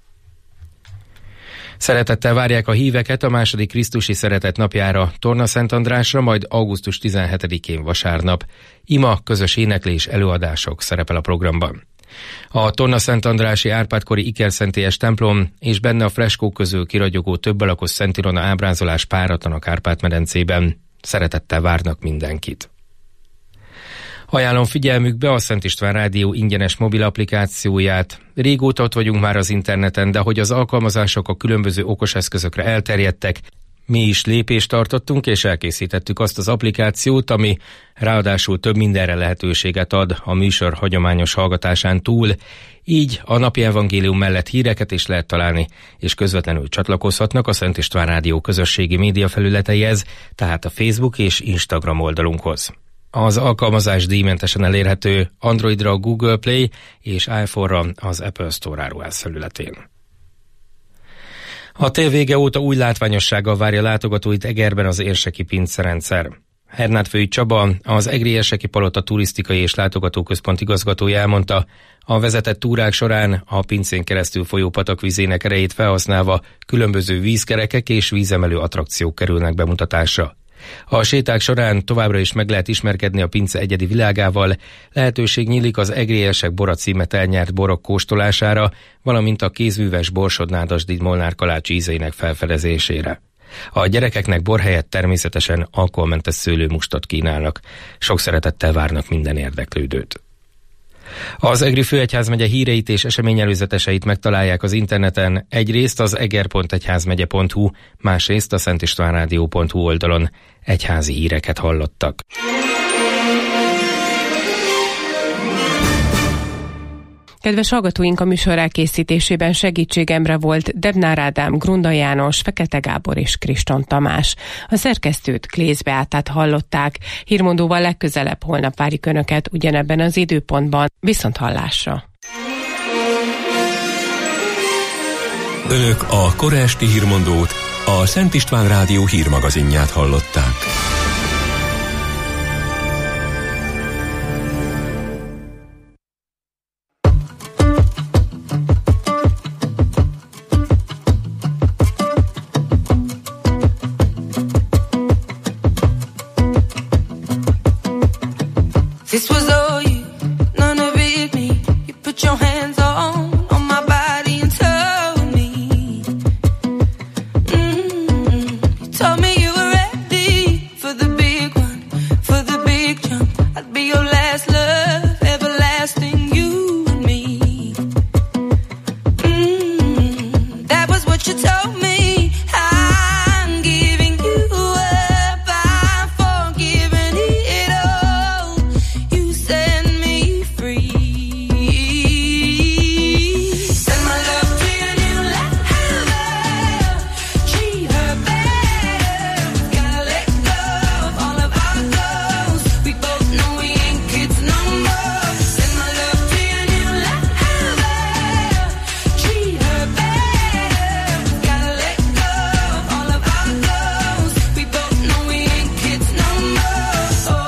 Szeretettel várják a híveket a második Krisztusi Szeretet napjára, Torna Szent Andrásra, majd augusztus 17-én vasárnap. Ima, közös éneklés, előadások szerepel a programban. A Torna Szent Andrási Árpád-kori ikerszentélyes templom és benne a freskók közül kiragyogó több alakos Szent Ilona ábrázolás páratlan a Kárpát-medencében. Szeretettel várnak mindenkit. Ajánlom figyelmükbe a Szent István Rádió ingyenes mobil applikációját. Régóta ott vagyunk már az interneten, de hogy az alkalmazások a különböző okoseszközökre elterjedtek, Mi is lépést tartottunk, és elkészítettük azt az applikációt, ami ráadásul több mindenre lehetőséget ad a műsor hagyományos hallgatásán túl. Így a napi evangélium mellett híreket is lehet találni, és közvetlenül csatlakozhatnak a Szent István Rádió közösségi média felületeihez, tehát a Facebook és Instagram oldalunkhoz. Az alkalmazás díjmentesen elérhető Androidra a Google Play és iPhone-ra az Apple Store áruház felületén. A tél vége óta új látványossággal várja látogatóit Egerben az érseki pincerendszer. Hernát-Fői Csaba, az Egri Érseki Palota turisztikai és látogatóközpont igazgatója elmondta, a vezetett túrák során a pincén keresztül folyó patakvizének erejét felhasználva különböző vízkerekek és vízemelő attrakciók kerülnek bemutatásra. A séták során továbbra is meg lehet ismerkedni a pince egyedi világával, lehetőség nyílik az Egri Érsek Bora címet elnyert borok kóstolására, valamint a kézműves Borsod-Nádasdy Molnár kalács ízeinek felfedezésére. A gyerekeknek bor helyett természetesen alkoholmentes szőlőmustot kínálnak. Sok szeretettel várnak minden érdeklődőt. Az Egri Főegyházmegye híreit és eseményelőzeteseit megtalálják az interneten, egyrészt az eger.egyházmegye.hu, másrészt a szentistvánrádió.hu oldalon. Egyházi híreket hallottak. Kedves hallgatóink, a műsor elkészítésében segítségemre volt Debnár Ádám, Grunda János, Fekete Gábor és Kriston Tamás. A szerkesztőt, Klész Beátát hallották. Hírmondóval legközelebb holnap várjuk Önöket ugyanebben az időpontban. Viszonthallásra! Önök a kora esti hírmondót, a Szent István Rádió hírmagazinját hallották. This was all you, none of it me. You put your hands on my body and told me. You told me you were ready for the big one, for the big jump. I'd be your last love, everlasting, you and me. That was what you told me. I'm giving you up, I'm forgiving it all. You set me free. Send my love to your new lover. Treat her better. We've gotta let go of all of our goals. We both know we ain't kids no more. Send my love to your new lover. Treat her better. We've gotta let go of all of our goals. We both know we ain't kids no more.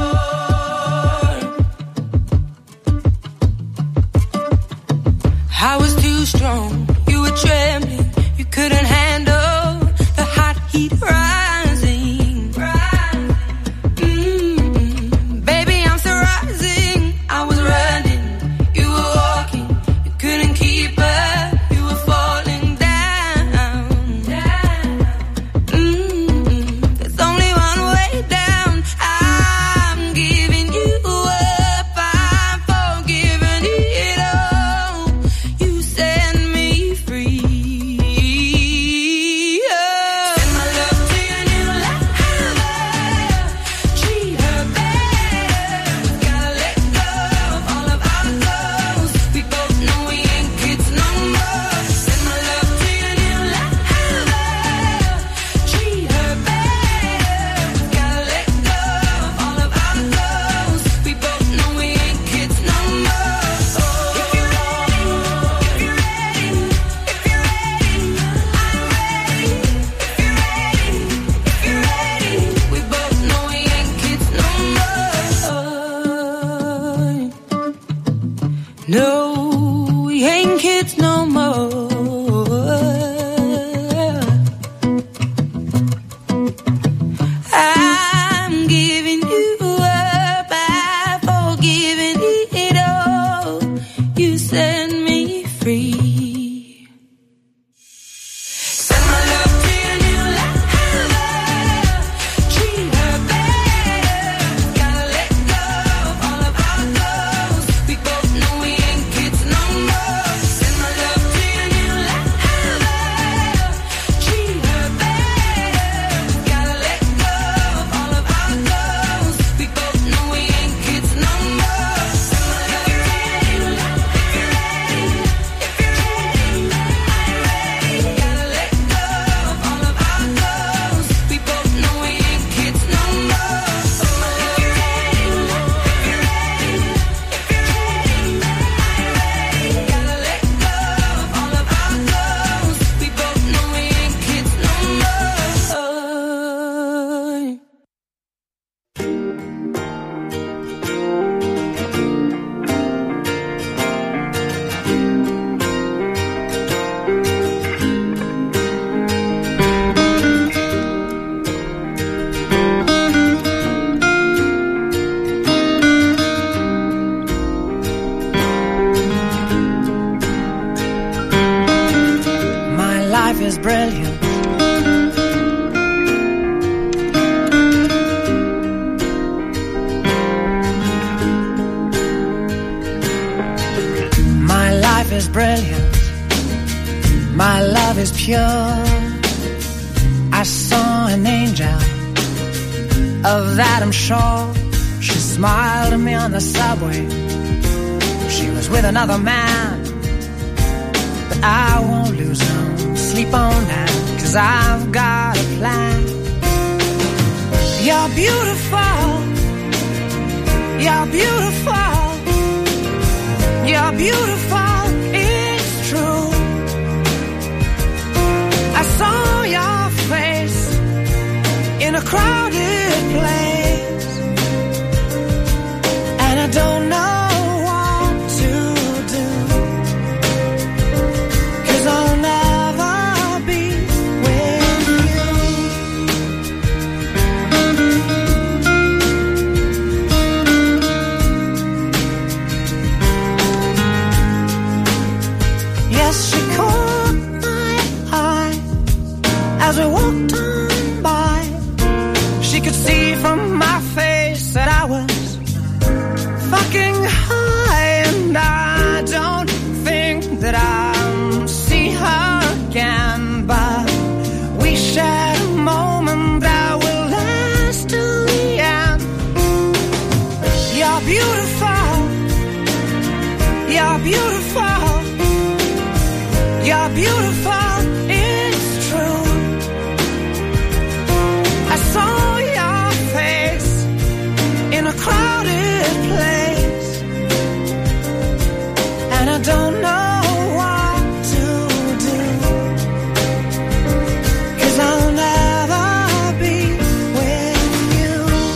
I was too strong, you were trembling, you couldn't handle the hot heat rising. Baby, I'm still rising. I was running, you were walking, you couldn't keep up, you were falling down. There's only one way down. I'm giving you up, I'm forgiving it all. You set me free. Send my love to your new lover. Treat her better. We've gotta let go of all of our goals. We both know we ain't kids no more. Send my love to your new lover. Treat her better. We've gotta let go of all of our goals. We both know we ain't kids no more. If you're ready, if you're ready, if you're ready, I'm ready. If you're ready, if you're ready, we both know we ain't kids no more. No, we ain't kids no more. I'm giving you up, I'm forgiving it all. You set me free. Send my love to your new lover. Treat her better. Gotta let go of all of our goals. We both know we ain't kids no more. Send my love to your new is brilliant. My life is brilliant. My love is pure. I saw an angel, of that I'm sure. She smiled at me on the subway. She was with another man, but I won't lose no sleep on that, 'cause I've got a plan. You're beautiful. You're beautiful. You're beautiful. It's true. I saw your face in a crowded place, and I don't know what to do, 'cause I'll never be with you. Yes, she caught my eye as we walked on by. She could see from my face that I was fucking high, and I don't think that I'll see her again, but we shared a moment that will last till the end. You're beautiful. You're beautiful. You're beautiful. It's true. I saw your face in a crowded place, and I don't know what to do, 'cause I'll never be with you.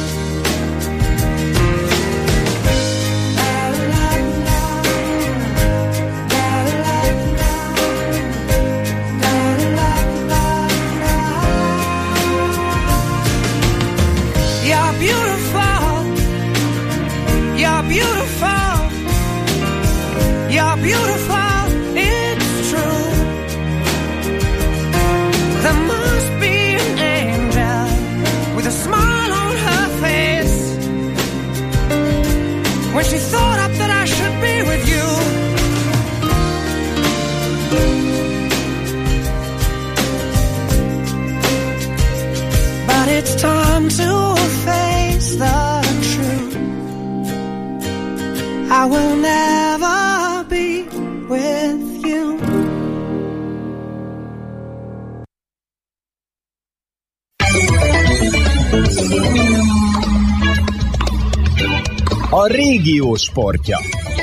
You're beautiful. You're beautiful. You're beautiful. It's true. There must be an angel with a smile on her face when she thought up that I should be with you. But it's time to face the truth. I will never be with you. A régió sportja.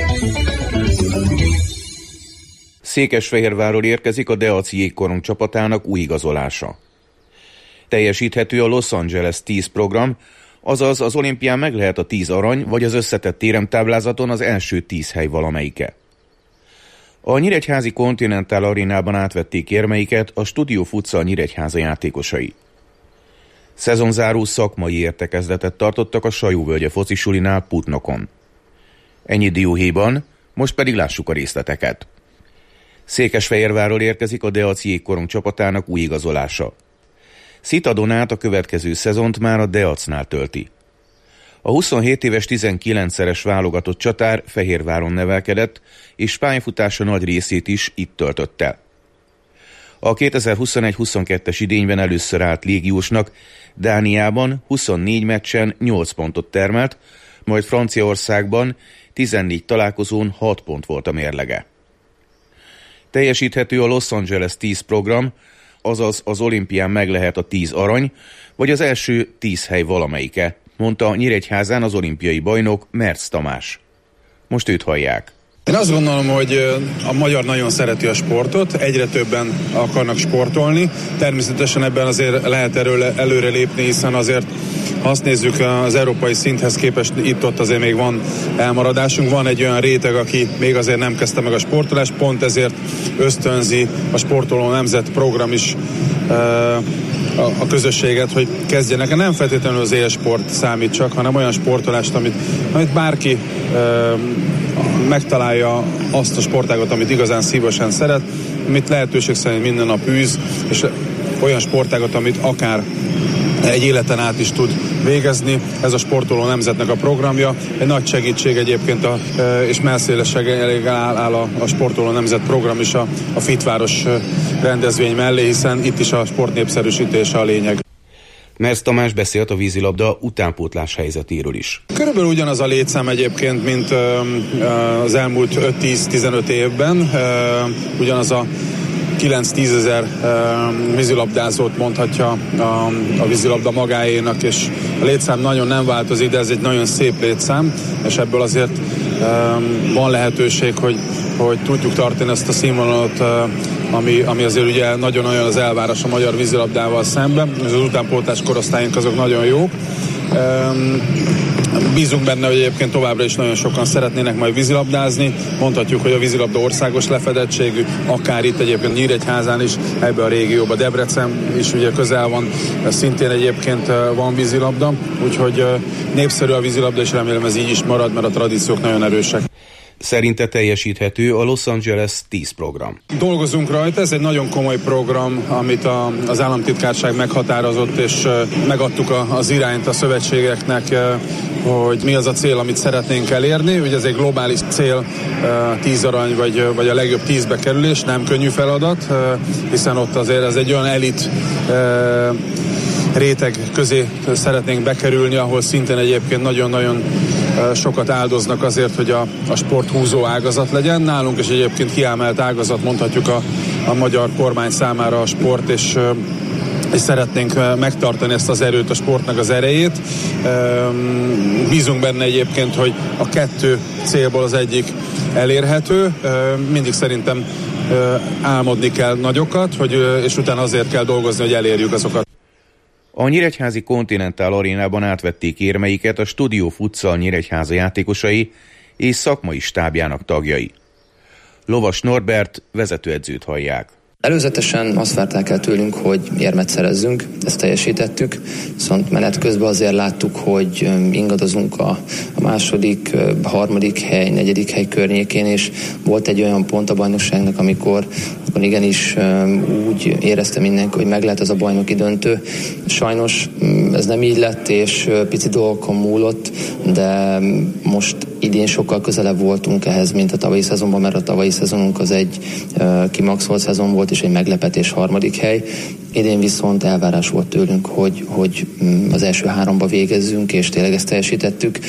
Székesfehérvárról érkezik a Deac jégkorong csapatának új igazolása. Teljesíthető a Los Angeles 10 program, azaz az olimpián meg lehet a 10 arany, vagy az összetett éremtáblázaton az első 10 hely valamelyike. A nyíregyházi Continental Arénában átvették érmeiket a Studio Futsal Nyíregyháza játékosai. Szezonzáró szakmai értekezletet tartottak a Sajóvölgye focisulinál Putnokon. Ennyi dióhéjban, most pedig lássuk a részleteket. Székesfehérvárról érkezik a Deac jégkorong csapatának új igazolása. Szita Donát a következő szezont már a Deacnál tölti. A 27 éves 19-szeres válogatott csatár Fehérváron nevelkedett, és pályafutása nagy részét is itt töltött el. A 2021-22-es idényben először állt légiósnak, Dániában 24 meccsen 8 pontot termelt, majd Franciaországban 14 találkozón 6 pont volt a mérlege. Teljesíthető a Los Angeles 10 program, azaz az olimpián meg lehet a 10 arany, vagy az első 10 hely valamelyike, mondta Nyíregyházán az olimpiai bajnok Merc Tamás. Most őt hallják. Én azt gondolom, hogy a magyar nagyon szereti a sportot, egyre többen akarnak sportolni. Természetesen ebben azért lehet előre lépni, hiszen azért, ha azt nézzük az európai szinthez képest, itt-ott azért még van elmaradásunk. Van egy olyan réteg, aki még azért nem kezdte meg a sportolást, pont ezért ösztönzi a Sportoló Nemzet program is a közösséget, hogy kezdjenek. Nem feltétlenül az élsport számít csak, hanem olyan sportolást, amit bárki megtalálja azt a sportágat, amit igazán szívosan szeret, amit lehetőség szerint minden nap űz, és olyan sportágat, amit akár egy életen át is tud végezni. Ez a sportoló nemzetnek a programja. Egy nagy segítség egyébként és mellszélességgel áll a sportoló nemzet program is a Fitváros rendezvény mellé, hiszen itt is a sport népszerűsítése a lényeg. Mersz Tamás beszélt a vízilabda utánpótlás helyzetéről is. Körülbelül ugyanaz a létszám egyébként, mint az elmúlt 5-10-15 évben. Ugyanaz a 9-10 ezer vízilabdázót mondhatja a vízilabda magáénak, és a létszám nagyon nem változik, de ez egy nagyon szép létszám, és ebből azért van lehetőség, hogy tudjuk tartani ezt a színvonalat, ami azért ugye nagyon-nagyon az elvárás a magyar vízilabdával szemben. Az utánpótlás korosztályunk azok nagyon jók. Bízunk benne, hogy egyébként továbbra is nagyon sokan szeretnének majd vízilabdázni. Mondhatjuk, hogy a vízilabda országos lefedettségű, akár itt egyébként Nyíregyházán is, ebbe a régióba, Debrecen is ugye közel van, szintén egyébként van vízilabda, úgyhogy népszerű a vízilabda, és remélem ez így is marad, mert a tradíciók nagyon erősek. Szerinte teljesíthető a Los Angeles 10 program. Dolgozunk rajta, ez egy nagyon komoly program, amit az államtitkárság meghatározott, és megadtuk az irányt a szövetségeknek, hogy mi az a cél, amit szeretnénk elérni. Ugye ez egy globális cél, 10 arany, vagy a legjobb 10-be kerülés, nem könnyű feladat, hiszen ott azért ez egy olyan elit réteg közé szeretnénk bekerülni, ahol szintén egyébként nagyon-nagyon sokat áldoznak azért, hogy a sport húzó ágazat legyen. Nálunk is egyébként kiemelt ágazat, mondhatjuk a magyar kormány számára a sport, és szeretnénk megtartani ezt az erőt, a sportnak az erejét. Bízunk benne egyébként, hogy a 2 célból az egyik elérhető. Mindig szerintem álmodni kell nagyokat, és utána azért kell dolgozni, hogy elérjük azokat. A nyíregyházi Continental Arénában átvették érmeiket a Studio Futsal Nyíregyháza játékosai és szakmai stábjának tagjai. Lovas Norbert vezetőedzőt hallják. Előzetesen azt várták el tőlünk, hogy érmet szerezzünk, ezt teljesítettük, viszont menet közben azért láttuk, hogy ingadozunk a második, harmadik hely, negyedik hely környékén, és volt egy olyan pont a bajnokságnak, amikor igenis úgy érezte mindenki, hogy meg lehet ez a bajnoki döntő. Sajnos ez nem így lett, és pici dolgokon múlott, de most idén sokkal közelebb voltunk ehhez, mint a tavalyi szezonban, mert a tavalyi szezonunk az egy kimaxolt szezon volt, és egy meglepetés harmadik hely. Idén viszont elvárás volt tőlünk, hogy az első 3-ba végezzünk, és tényleg ezt teljesítettük.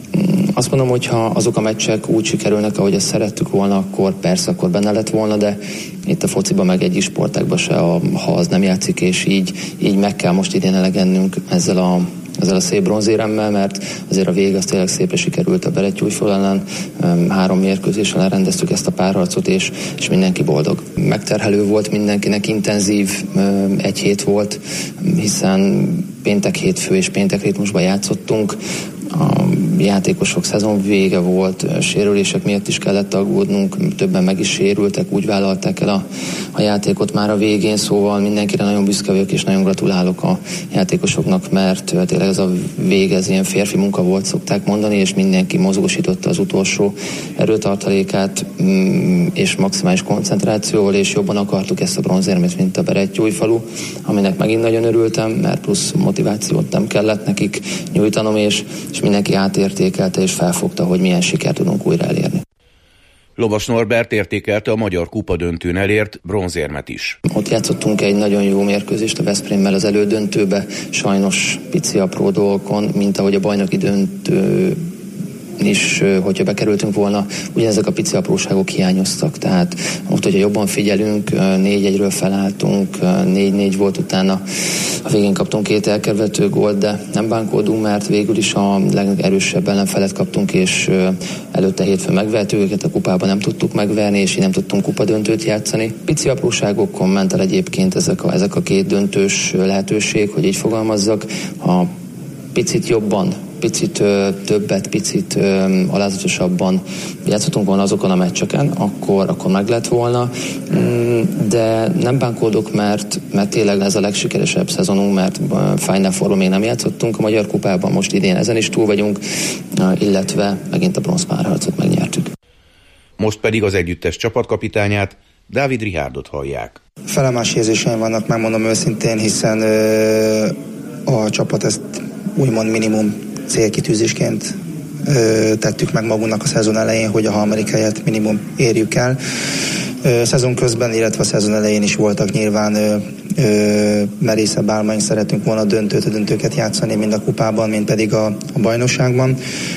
Azt mondom, hogy ha azok a meccsek úgy sikerülnek, ahogy ezt szerettük volna, akkor persze, akkor benne lett volna, de itt a fociban meg egy sportágban se, ha az nem játszik, és így meg kell most idén elegennünk ezzel a szép bronzéremmel, mert azért a vég az tényleg szépre sikerült a Berettyújföld ellen. 3 mérkőzésen elrendeztük ezt a párharcot, és mindenki boldog. Megterhelő volt mindenkinek, intenzív egy hét volt, hiszen péntek, hétfő és péntek ritmusban játszottunk. A játékosok szezon vége volt, sérülések miatt is kellett aggódnunk, többen meg is sérültek, úgy vállalták el a játékot már a végén, szóval mindenkire nagyon büszke vagyok, és nagyon gratulálok a játékosoknak, mert tényleg ez a vége, ez ilyen férfi munka volt, szokták mondani, és mindenki mozgósította az utolsó erőtartalékát, és maximális koncentrációval, és jobban akartuk ezt a bronzérmet, mint a Berettyújfalu, aminek megint nagyon örültem, mert plusz motivációt nem kellett nekik nyújtanom, és mindenki átértékelte és felfogta, hogy milyen sikert tudunk újra elérni. Lovas Norbert értékelte a Magyar Kupa döntőn elért bronzérmet is. Ott játszottunk egy nagyon jó mérkőzést a Veszprémmel az elődöntőbe, sajnos pici apró dolgokon, mint ahogy a bajnoki döntő is, hogyha bekerültünk volna, ugyanezek a pici apróságok hiányoztak, tehát most, hogyha jobban figyelünk, 4-1-ről felálltunk, 4-4 volt, utána a végén kaptunk 2 elkerülhető gólt, de nem bánkódunk, mert végül is a legerősebb ellenfelet kaptunk, és előtte hétfőn megvertük őket, a kupában nem tudtuk megverni, és így nem tudtunk kupadöntőt játszani. Pici apróságokon ment el egyébként ezek a 2 döntős lehetőség, hogy így fogalmazzak. Ha picit jobban picit többet, picit alázatosabban játszottunk volna azokon a meccseken, akkor meg lett volna, de nem bánkódok, mert tényleg ez a legsikeresebb szezonunk, mert Final Fourban még nem játszottunk a Magyar Kupában, most idén ezen is túl vagyunk, illetve megint a bronzpárharcot megnyertük. Most pedig az együttes csapatkapitányát, Dávid Richardot hallják. Felemás érzéseim vannak, megmondom őszintén, hiszen a csapat ezt úgymond minimum célkitűzésként tettük meg magunknak a szezon elején, hogy a harmadik helyet minimum érjük el. Szezon közben, illetve a szezon elején is voltak nyilván merészebb álmaink, szeretünk volna döntőket játszani, mind a kupában, mind pedig a bajnokságban.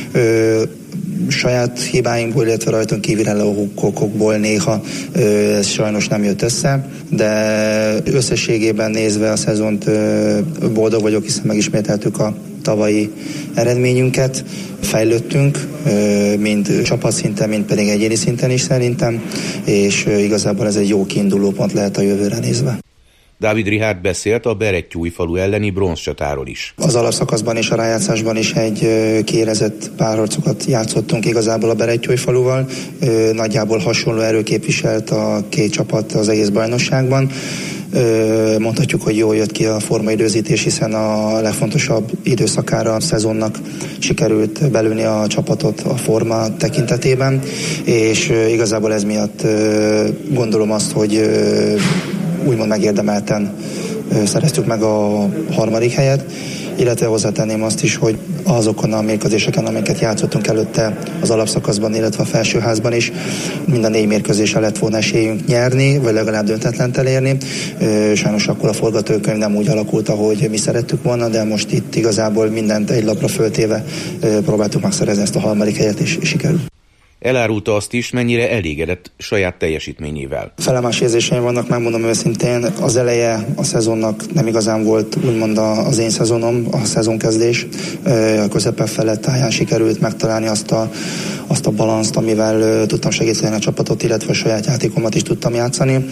Saját hibáinkból, illetve rajtunk kívülálló okokból néha ez sajnos nem jött össze, de összességében nézve a szezont boldog vagyok, hiszen megismételtük a tavalyi eredményünket, fejlődtünk, mind csapatszinten, mind pedig egyéni szinten is szerintem, és igazából ez egy jó kiinduló pont lehet a jövőre nézve. Dávid Richard beszélt a Berettyújfalu elleni bronzcsatáról is. Az alapszakaszban és a rájátszásban is egy kiérezett párharcokat játszottunk igazából a Berettyújfaluval. Nagyjából hasonló erőképviselt a két csapat az egész bajnokságban. Mondhatjuk, hogy jól jött ki a formaidőzítés, hiszen a legfontosabb időszakára a szezonnak sikerült belőni a csapatot a forma tekintetében, és igazából ez miatt gondolom azt, hogy úgymond megérdemelten szereztük meg a harmadik helyet, illetve hozzátenném azt is, hogy azokon a mérkőzéseken, amiket játszottunk előtte az alapszakaszban, illetve a felsőházban is, mind a 4 mérkőzésre lett volna esélyünk nyerni, vagy legalább döntetlent elérni. Sajnos akkor a forgatókönyv nem úgy alakult, ahogy mi szerettük volna, de most itt igazából mindent egy lapra föltéve próbáltuk megszerezni ezt a harmadik helyet, és sikerült. Elárulta azt is, mennyire elégedett saját teljesítményével. Felemás érzéseim vannak, megmondom őszintén, az eleje a szezonnak nem igazán volt úgymond az én szezonom, a szezonkezdés. A közepe felett táján sikerült megtalálni azt a balanszt, amivel tudtam segíteni a csapatot, illetve a saját játékomat is tudtam játszani,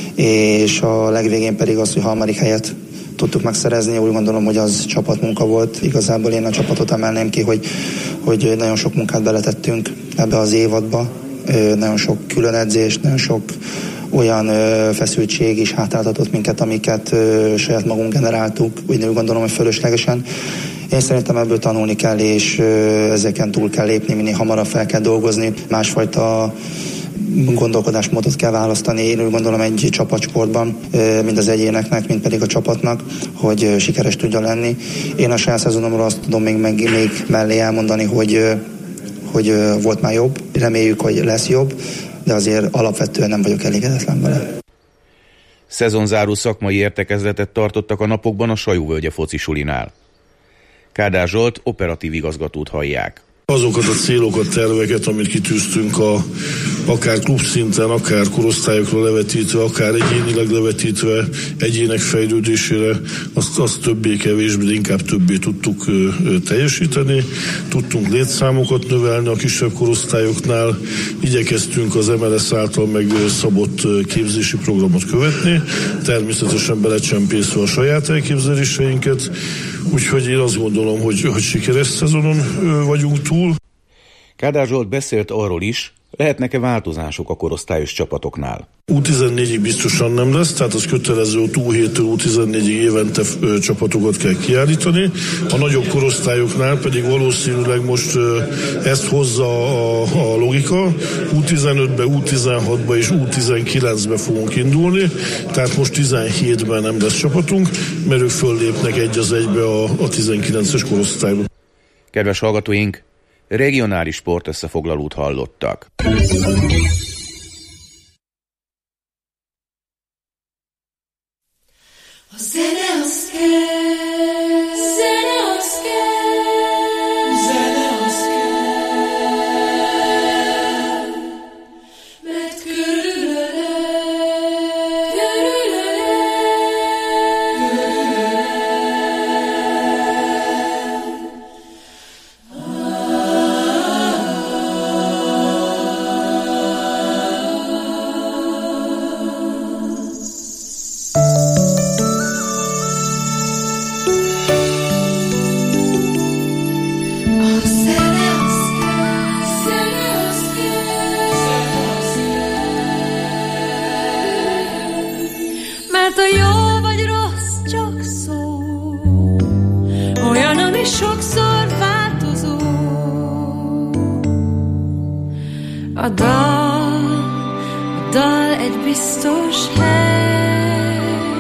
és a legvégén pedig az, hogy harmadik helyet tudtuk megszerezni. Úgy gondolom, hogy az csapatmunka volt. Igazából én a csapatot emelném ki, hogy nagyon sok munkát beletettünk ebbe az évadba. Nagyon sok külön edzés, nagyon sok olyan feszültség is hátráltatott minket, amiket saját magunk generáltuk. Úgy gondolom, hogy fölöslegesen. Én szerintem ebből tanulni kell, és ezeken túl kell lépni, minél hamarabb fel kell dolgozni. Másfajta gondolkodásmódot kell választani. Én úgy gondolom egy csapatsportban, mind az egyéneknek, mind pedig a csapatnak, hogy sikeres tudja lenni. Én a saját szezonomról azt tudom még mellé elmondani, hogy volt már jobb. Reméljük, hogy lesz jobb, de azért alapvetően nem vagyok elégedetlen vele. Szezonzáró szakmai értekezletet tartottak a napokban a Sajóvölgye foci sulinál. Kádár Zsolt operatív igazgatót hallják. Azokat a célokat, terveket, amit kitűztünk akár klubszinten, akár korosztályokra levetítve, akár egyénileg levetítve, egyének fejlődésére, azt többé-kevésbé, de inkább többé tudtuk teljesíteni. Tudtunk létszámokat növelni a kisebb korosztályoknál, igyekeztünk az MLS által megszabott képzési programot követni, természetesen belecsempészve a saját elképzeléseinket, úgyhogy én azt gondolom, hogy sikeres szezonon vagyunk túl. Kádár Zsolt beszélt arról is, lehetnek-e változások a korosztályos csapatoknál. U14-ig biztosan nem lesz, tehát az kötelező, hogy U7-től U14-ig évente csapatokat kell kiállítani. A nagyobb korosztályoknál pedig valószínűleg most ezt hozza a logika. U15-be, U16-ba és U19-be fogunk indulni, tehát most 17-ben nem lesz csapatunk, mert ők föllépnek egy az egybe a 19-es korosztályba. Kedves hallgatóink, regionális sportösszefoglalót hallottak. A zene az kell, zene az kell, zene az kell, mert A dal egy biztos hely.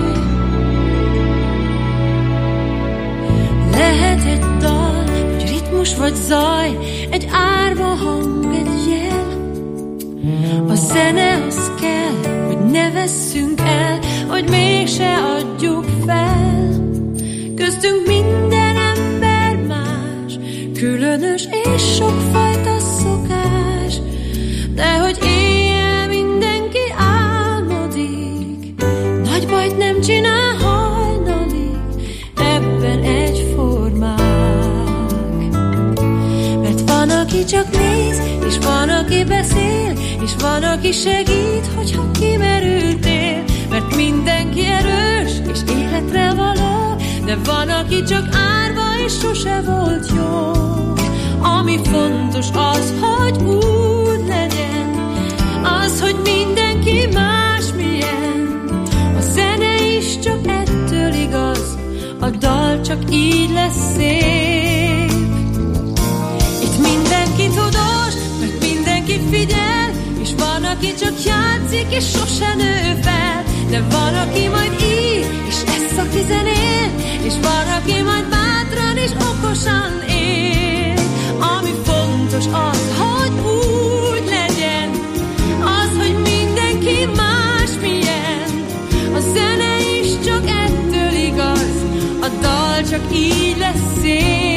Lehet egy dal, egy ritmus vagy zaj, egy árva hang, egy jel. A zene az kell, hogy ne vesszünk el, hogy mégse adjuk fel. Köztünk minden ember más, különös és sokfajta szokás, de hogy éjjel mindenki álmodik, nagy bajt nem csinál hajnalig, ebben egyformák. Mert van, aki csak néz, és van, aki beszél, és van, aki segít, hogyha kimerültél. Mert mindenki erős, és életre való, de van, aki csak árva, és sose volt jó. Ami fontos az, hogy úgy legyen, az, hogy mindenki másmilyen. A zene is csak ettől igaz, a dal csak így lesz szép. Itt mindenki tudós, mert mindenki figyel, és van, aki csak játszik, és sose nő fel. De van, aki majd ír, és lesz, aki zenél, és van, aki majd bátran és okosan él. Ami fontos az, hogy úgy legyen, az, hogy mindenki másmilyen. A zene is csak ettől igaz, a dal csak így lesz szép.